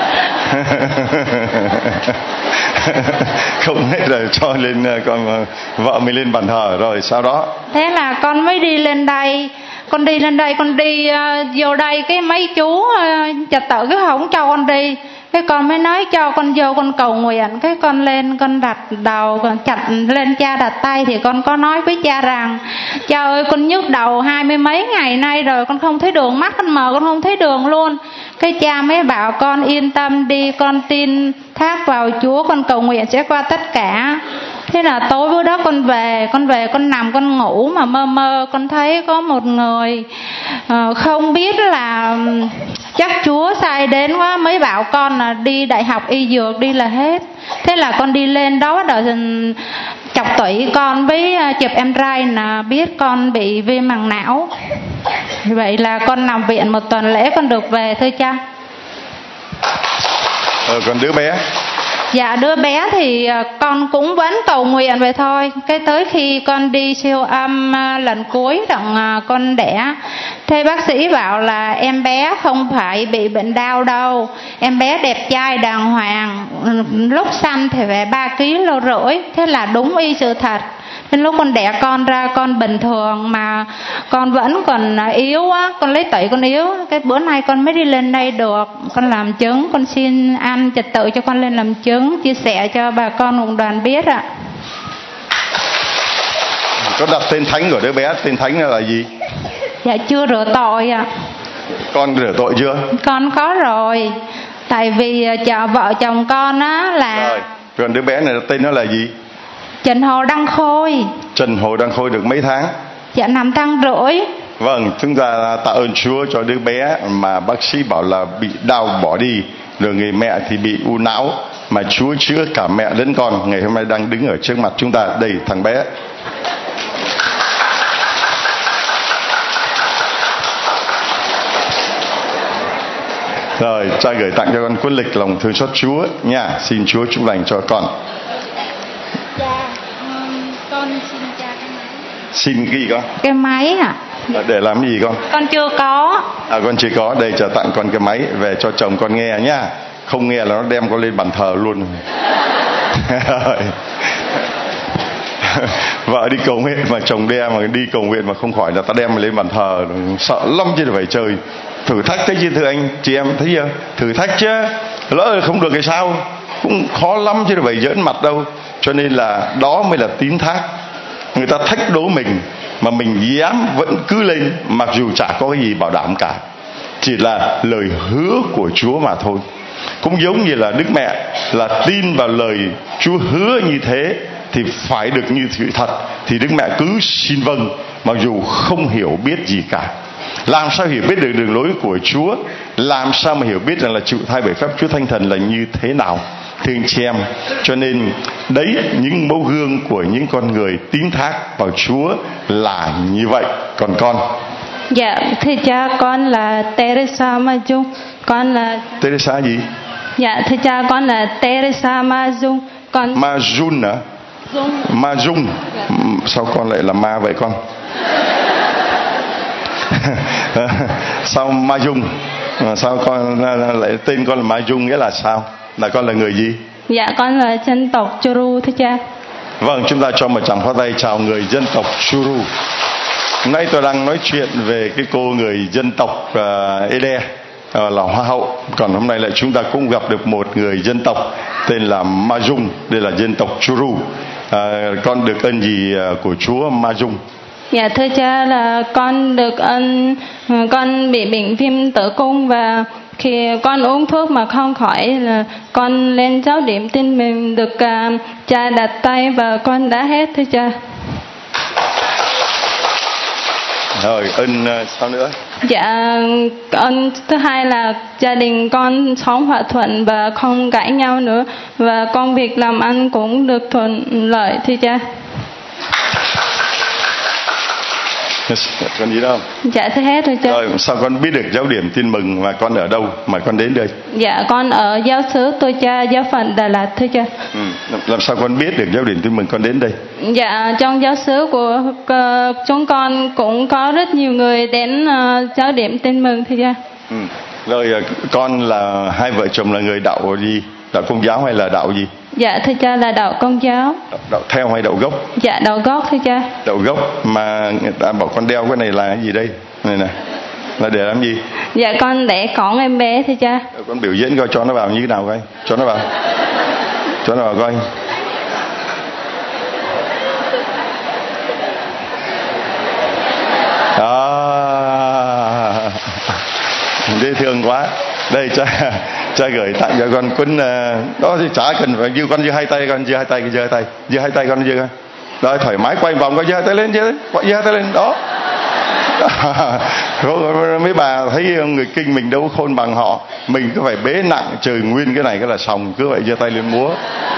không hết rồi cho lên con vợ mình lên bàn thờ rồi sau đó. Thế là con mới đi lên đây. Con đi lên đây, con đi uh, vô đây cái mấy chú uh, trật tự cái không cho con đi. Cái con mới nói cho con vô con cầu nguyện. Cái con lên con đặt đầu, con chặt lên cha đặt tay. Thì con có nói với cha rằng cha ơi con nhức đầu hai mươi mấy ngày nay rồi, con không thấy đường, mắt con mờ con không thấy đường luôn. Cái cha mới bảo con yên tâm đi, con tin thác vào Chúa, con cầu nguyện sẽ qua tất cả. Thế là tối bữa đó con về, con về con nằm con ngủ mà mơ mơ con thấy có một người uh, không biết là chắc Chúa sai đến quá, mới bảo con là đi đại học y dược đi là hết. Thế là con đi lên đó bắt đầu chọc tủy con với chụp em rai là biết con bị viêm màng não. Vậy là con nằm viện một tuần lễ con được về thôi cha. Ờ, còn đứa bé? Dạ đứa bé thì con cũng vẫn cầu nguyện vậy thôi. Cái tới khi con đi siêu âm lần cuối rằng con đẻ, thế bác sĩ bảo là em bé không phải bị bệnh đau đâu, em bé đẹp trai đàng hoàng, lúc sanh thì về ba ki lô rưỡi. Thế là đúng y sự thật. Nên lúc con đẻ con ra con bình thường mà con vẫn còn yếu á, con lấy tủy con yếu. Cái bữa nay con mới đi lên đây được, con làm chứng, con xin ăn trật tự cho con lên làm chứng, chia sẻ cho bà con cùng đoàn biết ạ. Có đặt tên thánh của đứa bé, tên thánh là gì? Dạ chưa rửa tội ạ. Con rửa tội chưa? Con có rồi. Tại vì chờ vợ chồng con á là rồi. Còn đứa bé này tên nó là gì? Trần Hồ Đăng Khôi. Trần Hồ Đăng Khôi được mấy tháng? Dạ năm tháng rưỡi. Vâng, chúng ta tạ ơn Chúa cho đứa bé mà bác sĩ bảo là bị đau bỏ đi, rồi người mẹ thì bị u não, mà Chúa chữa cả mẹ lẫn con. Ngày hôm nay đang đứng ở trước mặt chúng ta. Đây thằng bé. Rồi, cha gửi tặng cho con cuốn lịch Lòng thương xót Chúa nha. Xin Chúa chúc lành cho con. Dạ, um, con xin cha cái máy. Xin cái gì con? Cái máy ạ. À. Để làm cái gì con? Con chưa có. À con chưa có. Đây cha tặng con cái máy về cho chồng con nghe nha. Không nghe là nó đem con lên bàn thờ luôn. Vợ đi cầu nguyện mà chồng đem, mà đi cầu nguyện mà không khỏi là ta đem lên bàn thờ, sợ lắm chứ phải chơi. Thử thách cái chứ thưa anh chị em thấy chưa? Thử thách chứ, lỡ không được thì sao? Cũng khó lắm chứ phải giỡn mặt đâu. Cho nên là đó mới là tín thác. Người ta thách đố mình mà mình dám vẫn cứ lên, mặc dù chả có cái gì bảo đảm cả, chỉ là lời hứa của Chúa mà thôi. Cũng giống như là Đức Mẹ là tin vào lời Chúa hứa như thế, thì phải được như sự thật, thì Đức Mẹ cứ xin vâng mặc dù không hiểu biết gì cả. Làm sao hiểu biết được đường lối của Chúa? Làm sao mà hiểu biết rằng là chịu thai bởi phép Chúa Thánh Thần là như thế nào? Thưa anh chị em, cho nên đấy, những mẫu gương của những con người tín thác vào Chúa là như vậy. Còn con? Dạ, thưa cha, con là Teresa Ma Dung. Con là Teresa gì? Dạ, thưa cha, con là Teresa Ma Dung. Con Ma Dung hả? Dung. Ma Dung. Dạ. Sao con lại là ma vậy con? Sao Ma Dung? Sao con lại tên con là Ma Dung, nghĩa là sao? Là con là người gì? Dạ, con là dân tộc Churu, thưa cha. Vâng, chúng ta cho một tràng pháo tay chào người dân tộc Churu. Hôm nay tôi đang nói chuyện về cái cô người dân tộc uh, Ede, uh, là Hoa hậu. Còn hôm nay lại chúng ta cũng gặp được một người dân tộc tên là Ma Dung. Đây là dân tộc Churu. uh, Con được ơn gì uh, của Chúa Ma Dung? Dạ, thưa cha, là con được ơn, con bị bệnh viêm tử cung, và khi con uống thuốc mà không khỏi, là con lên giáo điểm tin mừng được uh, cha đặt tay và con đã hết, thưa cha. Rồi, ơn uh, sao nữa? Dạ, ơn thứ hai là gia đình con sống hòa thuận và không cãi nhau nữa, và công việc làm ăn cũng được thuận lợi, thưa cha. Còn gì đâu? Dạ, thưa hết rồi cha. Rồi, sao con biết được giáo điểm tin mừng và con ở đâu mà con đến đây? Dạ, con ở giáo xứ tôi cha, giáo phận Đà Lạt, thưa cha. Ừ. Làm sao con biết được giáo điểm tin mừng con đến đây? Dạ, trong giáo xứ của uh, chúng con cũng có rất nhiều người đến uh, giáo điểm tin mừng, thưa cha. Ừ. Rồi, con là hai vợ chồng là người đạo gì? Đạo Công giáo hay là đạo gì? Dạ, thưa cha, là đạo Công giáo. Đạo, đạo theo hay đạo gốc? Dạ, đạo gốc, thưa cha. Đạo gốc. Mà người ta bảo con đeo cái này là cái gì đây? Này nè, là để làm gì? Dạ, con để cõng em bé, thưa cha. Con biểu diễn coi cho nó vào như thế nào coi. Cho nó vào. Cho nó vào coi. Đó, dễ thương quá. Đây cha cha gửi tặng cho con cuốn uh, đó thì chả cần phải giơ, con giơ hai tay, con giơ hai tay, giơ hai tay, giơ hai tay, con giơ coi. Đó, thoải mái quay vòng coi, giơ hai tay lên, giơ giơ hai tay lên đó. Mấy bà thấy người kinh mình đâu khôn bằng họ, mình cứ phải bế nặng trời nguyên cái này cái là xong, cứ vậy giơ tay lên múa.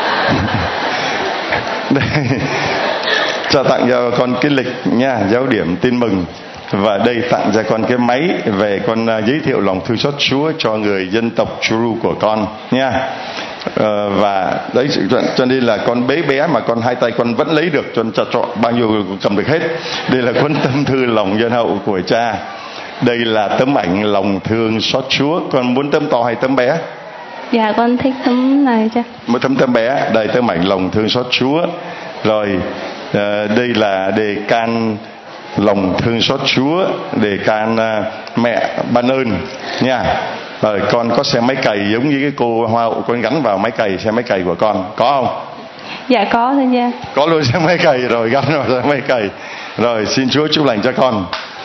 Đây, cho tặng cho con cái lịch nha, giáo điểm tin mừng. Và đây tặng cho con cái máy về con uh, giới thiệu lòng thương xót Chúa cho người dân tộc Churu của con nha. Uh, và đấy, cho nên là con bé bé mà con hai tay con vẫn lấy được, cho cho, cho bao nhiêu cầm được hết. Đây là cuốn tâm thư lòng nhân hậu của cha. Đây là tấm ảnh lòng thương xót Chúa. Con muốn tấm to hay tấm bé? Dạ, con thích tấm này cha. Một tấm tấm bé. Đây tấm ảnh lòng thương xót Chúa. Rồi uh, đây là đề can lòng thương xót Chúa, để can uh, mẹ ban ơn nha. Rồi con có xe máy cày giống như cái cô Hoa hậu, con gắn vào máy cày, xe máy cày của con có không? Dạ có, thưa cha. Có luôn xe máy cày rồi, gắn vào xe máy cày. Rồi xin Chúa chúc lành cho con.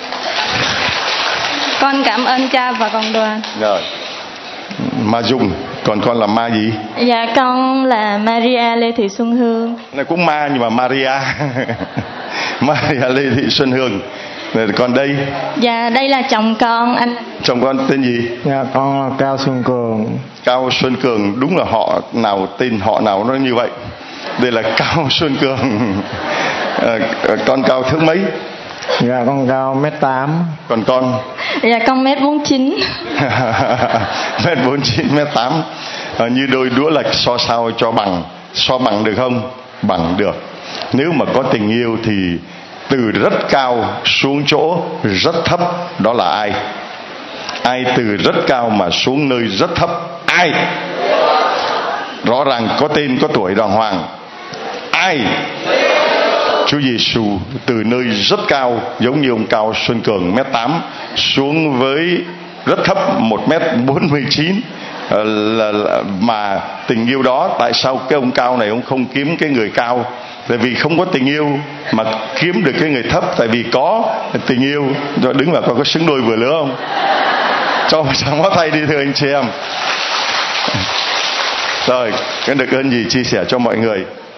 Con cảm ơn cha và cộng đoàn. Rồi, Ma Dung. Còn con là ma gì? Dạ, con là Maria Lê Thị Xuân Hương. Này cũng ma nhưng mà Maria. Maria Lê Thị Xuân Hương. Rồi còn đây? Dạ, đây là chồng con, anh. Chồng con tên gì? Dạ, con là Cao Xuân Cường. Cao Xuân Cường, đúng là họ nào tên họ nào nó như vậy. Đây là Cao Xuân Cường. À, con cao thước mấy? Dạ, con cao mét tám. Còn con? Dạ, con mét bốn chín. Mét bốn chín, mét tám. À, như đôi đũa lệch so sao cho bằng. So bằng được không? Bằng được. Nếu mà có tình yêu thì từ rất cao xuống chỗ rất thấp, đó là ai? Ai từ rất cao mà xuống nơi rất thấp? Ai? Rõ ràng có tên có tuổi đàng hoàng. Ai? Chúa Giêsu từ nơi rất cao, giống như ông Cao Xuân Cường mét tám, xuống với rất thấp một mét bốn mươi chín. Là, là, mà tình yêu đó, tại sao cái ông cao này ông không kiếm cái người cao? Tại vì không có tình yêu mà kiếm được cái người thấp. Tại vì có tình yêu. Rồi đứng vào coi có xứng đôi vừa lứa không? Cho một tràng pháo tay đi thưa anh chị em. Rồi, cái được ơn gì chia sẻ cho mọi người.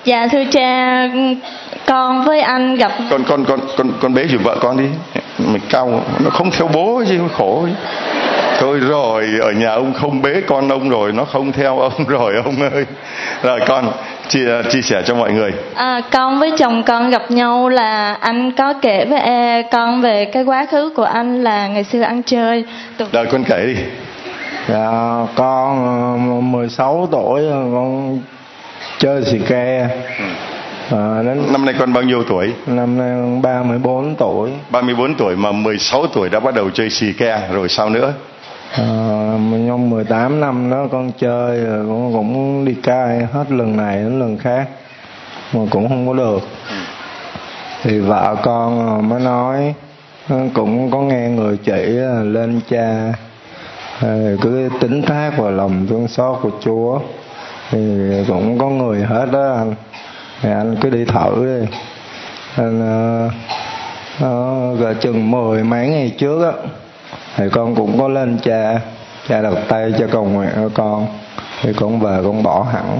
Dạ thưa cha, con với anh gặp con con con con con bế giùm vợ con đi, mình cao nó không theo bố chứ khổ ấy. Thôi rồi ở nhà ông không bế con ông rồi, nó không theo ông rồi ông ơi. Rồi con chia chia sẻ cho mọi người. À, con với chồng con gặp nhau là anh có kể với e, con về cái quá khứ của anh là ngày xưa ăn chơi. Tụi... Rồi con kể đi. Dạ, con mười sáu tuổi con chơi xì ke. À, đến Năm nay con bao nhiêu tuổi? năm nay ba mươi bốn tuổi. ba mươi bốn tuổi mà mười sáu tuổi đã bắt đầu chơi xì ke rồi sao nữa? À, trong mười tám năm đó con chơi rồi con cũng đi cai hết lần này đến lần khác mà cũng không có được. Thì vợ con mới nói, cũng có nghe người chỉ lên cha cứ tính thác vào lòng thương xót của Chúa, thì cũng có người hết đó anh, thì anh cứ đi thử đi. Anh uh, uh, chừng mười mấy ngày trước á thì con cũng có lên cha cha đặt tay cho cầu nguyện cho con, thì con về con bỏ hẳn.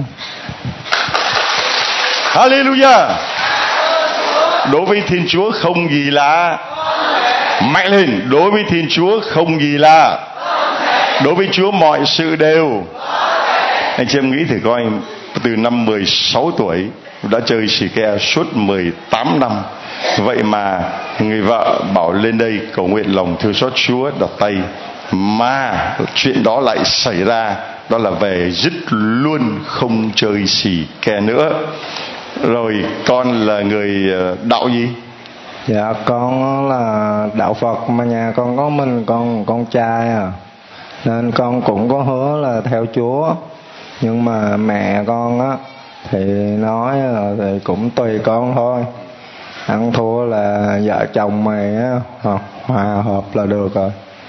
Hallelujah. Đối với Thiên Chúa không gì là mạnh lên. Đối với Thiên Chúa không gì là, đối với Chúa mọi sự đều. Anh chị em nghĩ thử coi, từ năm mười sáu tuổi đã chơi xì ke suốt mười tám năm. Vậy mà người vợ bảo lên đây cầu nguyện lòng thương xót Chúa, đặt tay, mà chuyện đó lại xảy ra, đó là về dứt luôn không chơi xì ke nữa. Rồi con là người đạo gì? Dạ con là đạo Phật, mà nhà con có mình con con trai à, nên con cũng có hứa là theo Chúa. Nhưng mà mẹ con á thì nói là thì cũng tùy con thôi, ăn thua là vợ chồng mày á hòa hợp là được rồi.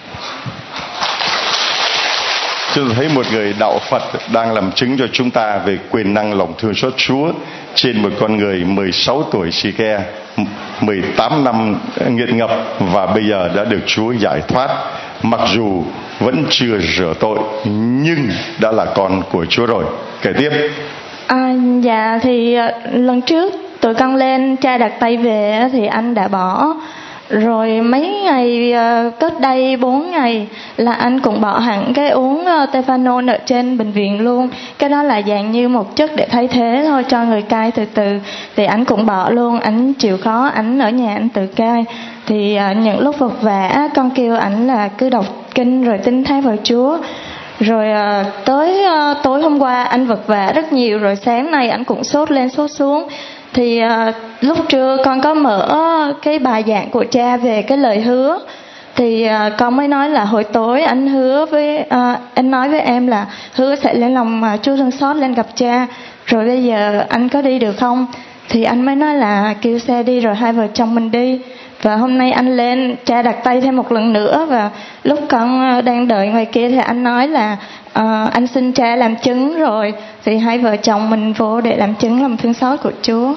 Chúng thấy một người đạo Phật đang làm chứng cho chúng ta về quyền năng lòng thương xót Chúa trên một con người mười sáu tuổi xì ke, mười tám năm nghiện ngập, và bây giờ đã được Chúa giải thoát. Mặc dù vẫn chưa rửa tội nhưng đã là con của Chúa rồi. Kể tiếp. À, dạ thì lần trước tụi con lên cha đặt tay về thì anh đã bỏ. Rồi mấy ngày cách đây bốn ngày là anh cũng bỏ hẳn cái uống Tefanol ở trên bệnh viện luôn. Cái đó là dạng như một chất để thay thế thôi cho người cai từ từ. Thì anh cũng bỏ luôn, anh chịu khó, anh ở nhà anh tự cai. Thì những lúc vật vã con kêu ảnh là cứ đọc kinh rồi tin thác vào Chúa. Rồi tới tối hôm qua anh vật vã rất nhiều, rồi sáng nay anh cũng sốt lên sốt xuống. Thì uh, lúc trưa con có mở cái bài giảng của cha về cái lời hứa. Thì uh, con mới nói là hồi tối anh hứa với uh, anh nói với em là hứa sẽ lên lòng uh, Chúa thương xót lên gặp cha. Rồi bây giờ anh có đi được không? Thì anh mới nói là kêu xe đi rồi hai vợ chồng mình đi. Và hôm nay anh lên, cha đặt tay thêm một lần nữa. Và lúc con đang đợi ngoài kia thì anh nói là uh, anh xin cha làm chứng rồi. Thì hai vợ chồng mình vô để làm chứng lòng thương xót của Chúa.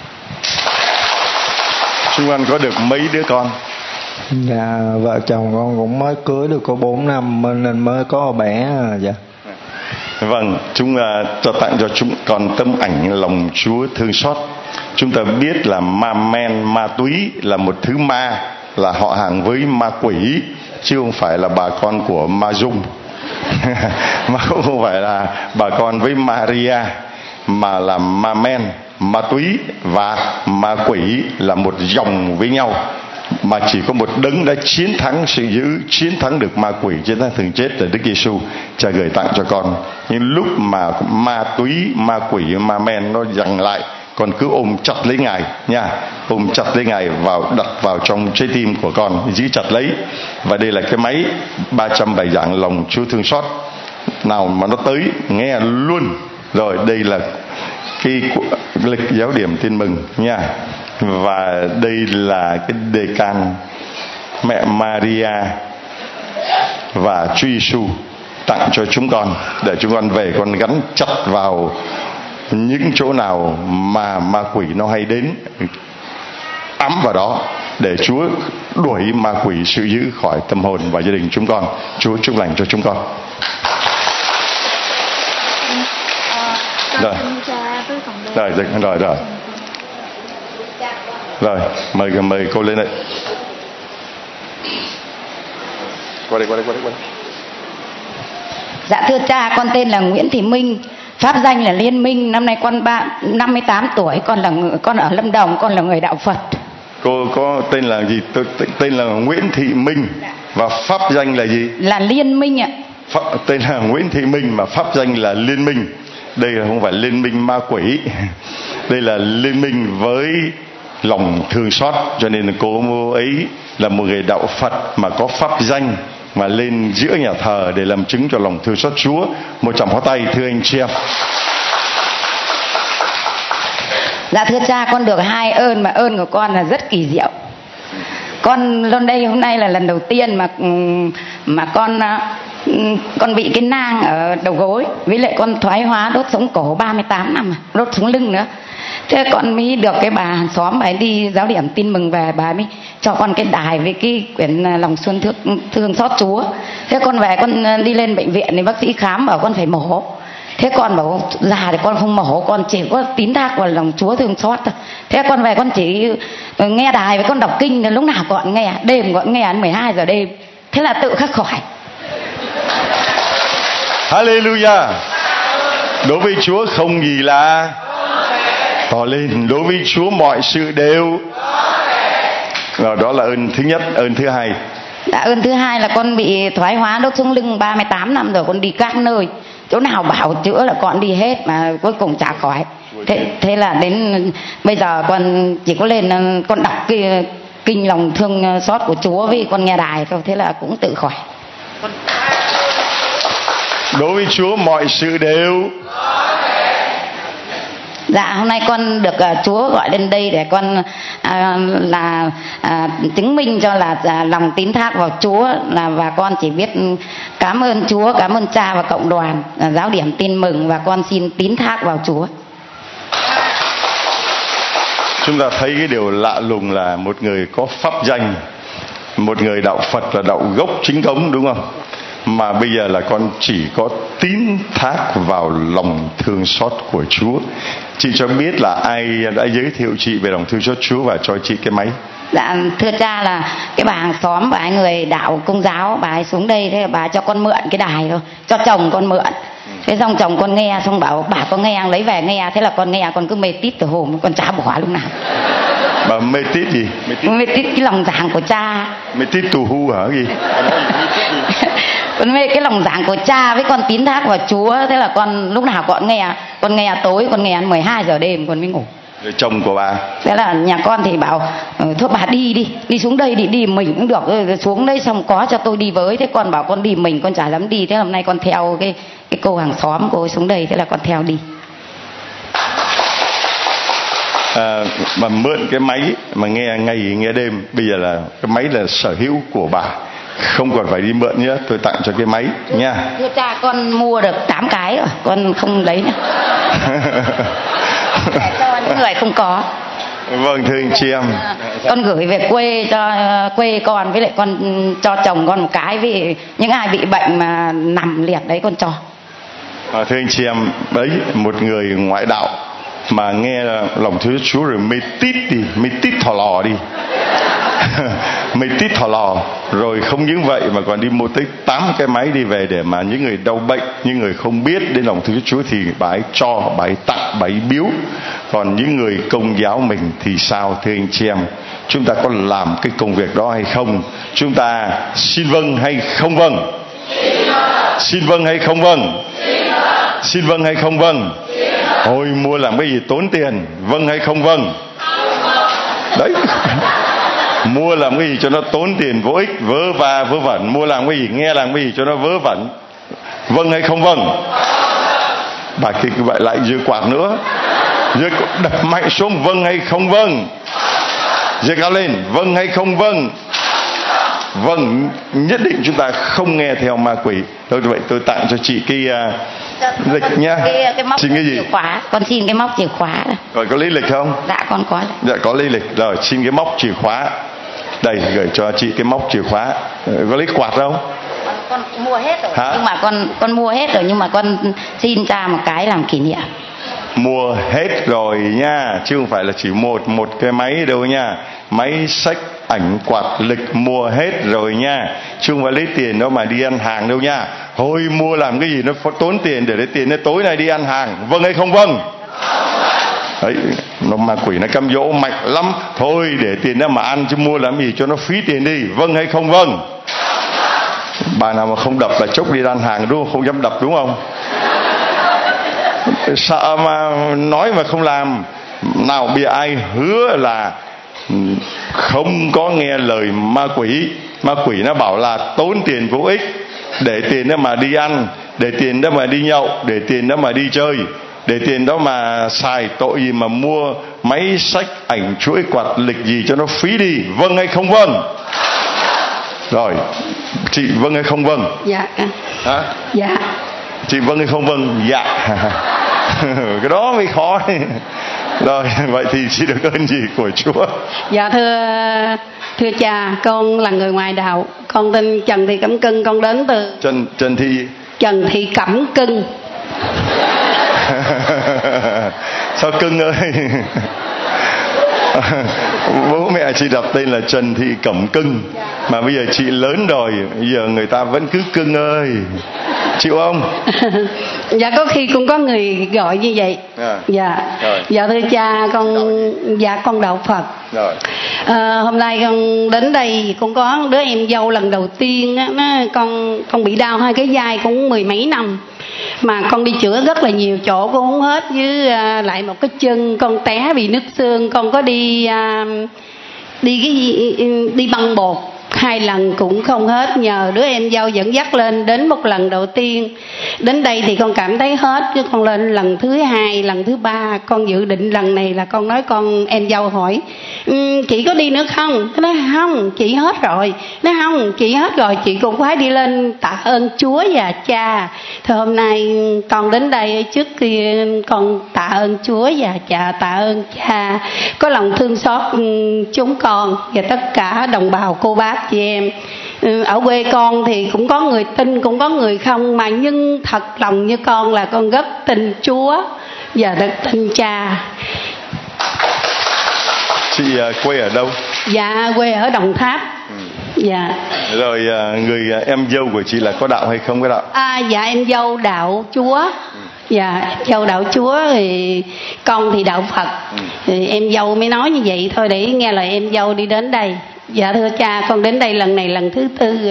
Chúng anh có được mấy đứa con? Dạ vợ chồng con cũng mới cưới được có bốn năm nên mới có bé à, dạ. Vâng, chúng uh, cho tặng cho chúng con tấm ảnh lòng Chúa thương xót. Chúng ta biết là ma men, ma túy là một thứ ma, là họ hàng với ma quỷ, chứ không phải là bà con của ma Dung. Mà cũng không phải là bà con với Maria, mà là ma men, ma túy và ma quỷ là một dòng với nhau. Mà chỉ có một đấng đã chiến thắng sự dữ, chiến thắng được ma quỷ, chiến thắng thường chết là Đức Giêsu. Cha gửi tặng cho con. Nhưng lúc mà ma túy, ma quỷ, ma men nó giằng lại, con cứ ôm chặt lấy Ngài nha, ôm chặt lấy Ngài vào, đặt vào trong trái tim của con, giữ chặt lấy. Và đây là cái máy ba trăm bài giảng lòng Chúa thương xót. Nào mà nó tới nghe luôn. Rồi đây là cái lịch giáo điểm tin mừng nha. Và đây là cái đề can mẹ Maria và Chúa Giêsu tặng cho chúng con, để chúng con về con gắn chặt vào những chỗ nào mà ma quỷ nó hay đến, ấm vào đó để Chúa đuổi ma quỷ sự dữ khỏi tâm hồn và gia đình chúng con. Chúa chúc lành cho chúng con. Rồi. Rồi, rồi, rồi, rồi. Rồi, mời mời cô lên đây. Qua đây, qua đây, qua đây, qua đây. Dạ thưa cha, con tên là Nguyễn Thị Minh, pháp danh là Liên Minh, năm nay con ba năm mươi tám tuổi, con là con ở Lâm Đồng, con là người đạo Phật. Cô có tên là gì? Tôi tên là Nguyễn Thị Minh và pháp danh là gì? Là Liên Minh ạ. Pháp, tên là Nguyễn Thị Minh mà pháp danh là Liên Minh. Đây là không phải liên minh ma quỷ. Đây là liên minh với lòng thương xót, cho nên cô ấy là một người đạo Phật mà có pháp danh mà lên giữa nhà thờ để làm chứng cho lòng thương xót Chúa. Một tràng pháo tay thưa anh chị em. Dạ thưa cha, con được hai ơn mà ơn của con là rất kỳ diệu. Con lên đây hôm nay là lần đầu tiên mà mà con con bị cái nang ở đầu gối, với lại con thoái hóa đốt sống cổ ba mươi tám năm, đốt sống lưng nữa. Thế con mới được cái bà hàng xóm, bà ấy đi giáo điểm tin mừng về, bà ấy mới cho con cái đài với cái quyển lòng xuân thương, thương xót Chúa. Thế con về con đi lên bệnh viện thì bác sĩ khám bảo con phải mổ. Thế con bảo già thì con không mổ, con chỉ có tín thác vào lòng Chúa thương xót thôi. Thế con về con chỉ nghe đài với con đọc kinh, lúc nào con nghe, đêm con nghe đến mười hai giờ đêm. Thế là tự khắc khỏi. Hallelujah. Đối với Chúa không gì là to lên, đối với Chúa mọi sự đều. Rồi, đó là ơn thứ nhất. Ơn thứ hai. Dạ, ơn thứ hai là con bị thoái hóa đốt sống lưng ba mươi tám năm rồi, con đi các nơi, chỗ nào bảo chữa là con đi hết mà cuối cùng chả khỏi. Thế, thế là đến bây giờ con chỉ có lên con đọc cái kinh lòng thương xót của Chúa với con nghe đài thôi, thế là cũng tự khỏi. Đối với Chúa mọi sự đều. Dạ, hôm nay con được uh, Chúa gọi lên đây để con uh, là uh, chứng minh cho là uh, lòng tín thác vào Chúa, là và con chỉ biết cảm ơn Chúa, cảm ơn cha và cộng đoàn uh, giáo điểm tin mừng, và con xin tín thác vào Chúa. Chúng ta thấy cái điều lạ lùng là một người có pháp danh, một người đạo Phật là đạo gốc chính thống, đúng không? Mà bây giờ là con chỉ có tín thác vào lòng thương xót của Chúa. Chị cho biết là ai đã giới thiệu chị về lòng thương xót Chúa và cho chị cái máy? Dạ thưa cha, là cái bà hàng xóm, bà ấy người đạo Công giáo, bà ấy xuống đây, thế bà cho con mượn cái đài thôi, cho chồng con mượn. Thế xong chồng con nghe xong bảo bà có nghe lấy về nghe, thế là con nghe, con cứ mê tít từ hôm, con chả bỏ lúc nào. Bà mê tít gì? Mê tít, mê tít cái lòng giảng của cha. Mê tít tù hu hả gì? Con mê cái lòng giảng của cha với con tín thác vào Chúa, thế là con lúc nào con nghe, con nghe tối, con nghe mười hai giờ đêm con mới ngủ. Rồi chồng của bà? Thế là nhà con thì bảo thôi bà đi đi, đi xuống đây đi, đi mình cũng được, xuống đây xong có cho tôi đi với. Thế con bảo con đi mình, con chả dám đi. Thế hôm nay con theo cái cái cô hàng xóm cô ấy xuống đây, thế là con theo đi. À, mà mượn cái máy mà nghe ngày nghe đêm, bây giờ là cái máy là sở hữu của bà, không còn phải đi mượn nữa. Tôi tặng cho cái máy nha. Thưa cha, con mua được tám cái rồi, con không lấy nữa. Để cho những người không có. Vâng thưa anh chị em. Con gửi về quê cho quê con, với lại con cho chồng con một cái, vì những ai bị bệnh mà nằm liệt đấy con cho. À, thưa anh chị em, đấy một người ngoại đạo mà nghe lòng thương Chúa rồi mê tít đi, mê tít thò lò đi. Mê tít thò lò. Rồi không những vậy mà còn đi mua tới tám cái máy đi về, để mà những người đau bệnh, những người không biết đến lòng thương Chúa thì bà ấy cho, bà ấy tặng, bà ấy biếu. Còn những người Công giáo mình thì sao thưa anh chị em? Chúng ta có làm cái công việc đó hay không? Chúng ta xin vâng hay không vâng? Xin vâng hay không vâng? Xin vâng hay không vâng? Ôi mua làm cái gì tốn tiền, vâng hay không vâng? Đấy. Mua làm cái gì cho nó tốn tiền vô ích, vớ va vớ vẩn. Mua làm cái gì, nghe làm cái gì cho nó vớ vẩn, vâng hay không vâng? Bà kia cứ vậy lại giơ quạt nữa, giơ đập mạnh xuống, vâng hay không vâng? Giơ cao lên, vâng hay không vâng? Vâng, nhất định chúng ta không nghe theo ma quỷ. Thôi vậy tôi tặng cho chị cái uh, lịch nha. Cái, cái móc xin cái gì? Chìa khóa. Con xin cái móc chìa khóa. Rồi có lấy lịch không? Dạ con có. Dạ có lấy lịch. Rồi xin cái móc chìa khóa. Đây gửi cho chị cái móc chìa khóa. Có lấy quạt không? Con, con mua hết rồi. Hả? Nhưng mà con con mua hết rồi, nhưng mà con xin cha một cái làm kỷ niệm. mua hết rồi nha, chứ không phải là chỉ một một cái máy đâu nha. Máy xách, ảnh, quạt, lịch mua hết rồi nha, chứ không phải lấy tiền đó mà đi ăn hàng đâu nha. Thôi mua làm cái gì nó tốn tiền, để lấy tiền nó tối nay đi ăn hàng. Vâng hay không vâng? Đấy, nó ma quỷ nó cám dỗ mạnh lắm. Thôi để tiền đó mà ăn chứ mua làm gì cho nó phí tiền đi. Vâng hay không vâng? Bà nào mà không đập là chốc đi ăn hàng đúng không? Không dám đập đúng không? Sợ mà nói mà không làm. Nào bị ai hứa là không có nghe lời ma quỷ, ma quỷ nó bảo là tốn tiền vô ích, để tiền đó mà đi ăn, để tiền đó mà đi nhậu, để tiền đó mà đi chơi, để tiền đó mà xài, tội gì mà mua máy xách, ảnh, chuỗi, quạt, lịch gì cho nó phí đi. Vâng hay không vâng? Rồi, chị vâng hay không vâng? Dạ. Hả? Dạ. Chị vâng hay không vâng? Dạ. Cái đó mới khó. Rồi, vậy thì chị được ơn gì của Chúa? Dạ thưa thưa cha, con là người ngoài đạo, con tên Trần Thị Cẩm Cưng, con đến từ Trần Trần Thị Trần Thị Cẩm Cưng. Sao Cưng ơi? Bố mẹ chị đặt tên là Trần Thị Cẩm Cưng, mà bây giờ chị lớn rồi, bây giờ người ta vẫn cứ Cưng ơi, chịu không? Dạ có khi cũng có người gọi như vậy. À. Dạ. Rồi. Dạ thưa cha, con rồi. Dạ con đạo Phật. Rồi. À, hôm nay con đến đây cũng có đứa em dâu lần đầu tiên á, nó con con bị đau hai cái vai cũng mười mấy năm. Mà con đi chữa rất là nhiều chỗ cũng không hết, với à, lại một cái chân con té bị nứt xương, con có đi à, đi cái gì, đi băng bột hai lần cũng không hết, nhờ đứa em dâu dẫn dắt lên. Đến một lần đầu tiên đến đây thì con cảm thấy hết, chứ con lên lần thứ hai, lần thứ ba con dự định lần này là con nói con em dâu hỏi um, chị có đi nữa không? Nó nói không, chị hết rồi. Nó không, chị hết rồi, chị cũng phải đi lên tạ ơn Chúa và cha. Thì hôm nay con đến đây, trước khi con tạ ơn Chúa và cha, tạ ơn cha có lòng thương xót chúng con và tất cả đồng bào cô bác chị em. Ở quê con thì cũng có người tin, cũng có người không, mà nhưng thật lòng như con là con rất tin Chúa và rất tin cha. Chị quê ở đâu? Dạ quê ở Đồng Tháp. Ừ. Dạ. Rồi người em dâu của chị là có đạo hay không có đạo? À, dạ em dâu đạo Chúa. Ừ. Dạ dâu đạo Chúa, thì con thì đạo Phật. Ừ. Thì em dâu mới nói như vậy thôi, để nghe lời em dâu đi đến đây. Dạ thưa cha, con đến đây lần này lần thứ tư.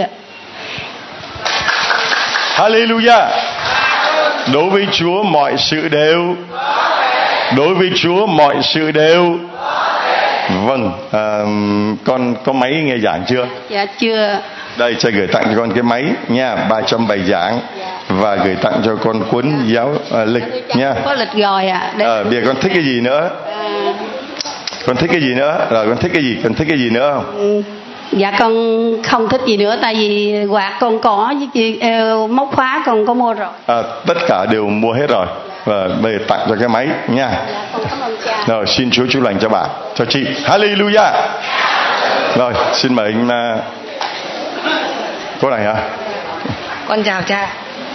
Hallelujah. Đối với Chúa mọi sự đều, đối với Chúa mọi sự đều. Vâng, à, con có máy nghe giảng chưa? Dạ chưa. Đây, cha gửi tặng cho con cái máy nha, ba trăm bài giảng. Dạ. Và gửi tặng cho con cuốn giáo à, lịch nha. Có lịch rồi ạ. À. Ờ, bây giờ con thích cái gì nữa? À... Con thích cái gì nữa? Rồi con thích cái gì? Con thích cái gì nữa không? Ừ. Dạ con không thích gì nữa, tại vì quạt con có, với chị, uh, móc khóa con có mua rồi. À, tất cả đều mua hết rồi. Và bây giờ tặng cho cái máy nha. Dạ, con cảm ơn cha. Rồi xin Chúa chúc lành cho bà, cho chị. Hallelujah. Rồi xin mời anh uh... cô này hả? Con chào cha.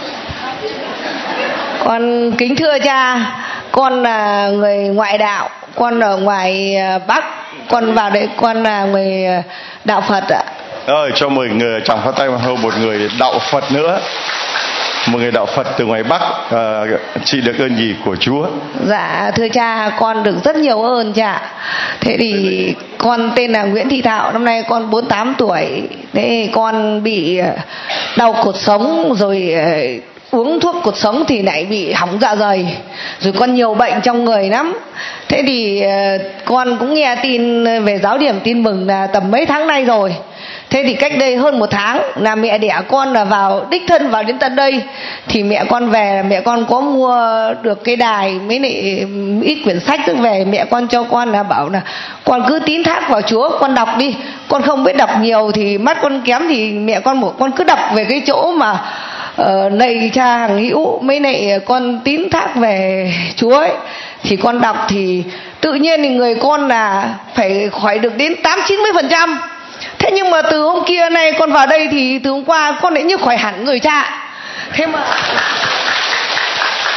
Con kính thưa cha, con là người ngoại đạo, con ở ngoài Bắc, con vào đây con là người đạo Phật ạ. Rồi cho mời người chồng phát tay hơn một người đạo Phật nữa, một người đạo Phật từ ngoài Bắc. À, chị được ơn gì của Chúa? Dạ thưa cha, con được rất nhiều ơn cha. Thế thì con tên là Nguyễn Thị Thảo, năm nay con bốn mươi tám tuổi. Thế con bị đau cột sống, rồi uống thuốc cột sống thì lại bị hỏng dạ dày, rồi con nhiều bệnh trong người lắm. Thế thì con cũng nghe tin về Giáo Điểm Tin Mừng là tầm mấy tháng nay rồi. Thế thì cách đây hơn một tháng là mẹ đẻ con là vào đích thân vào đến tận đây, thì mẹ con về, mẹ con có mua được cái đài mấy lại ít quyển sách về, mẹ con cho con là bảo là con cứ tín thác vào Chúa, con đọc đi, con không biết đọc nhiều thì mắt con kém, thì mẹ con bảo con cứ đọc về cái chỗ mà uh, này cha hằng hữu, mấy này con tín thác về Chúa ấy. Thì con đọc thì tự nhiên thì người con là phải khỏi được đến tám chín mươi phần trăm. Thế nhưng mà từ hôm kia này con vào đây thì từ hôm qua con lại như khỏi hẳn rồi cha. Thế mà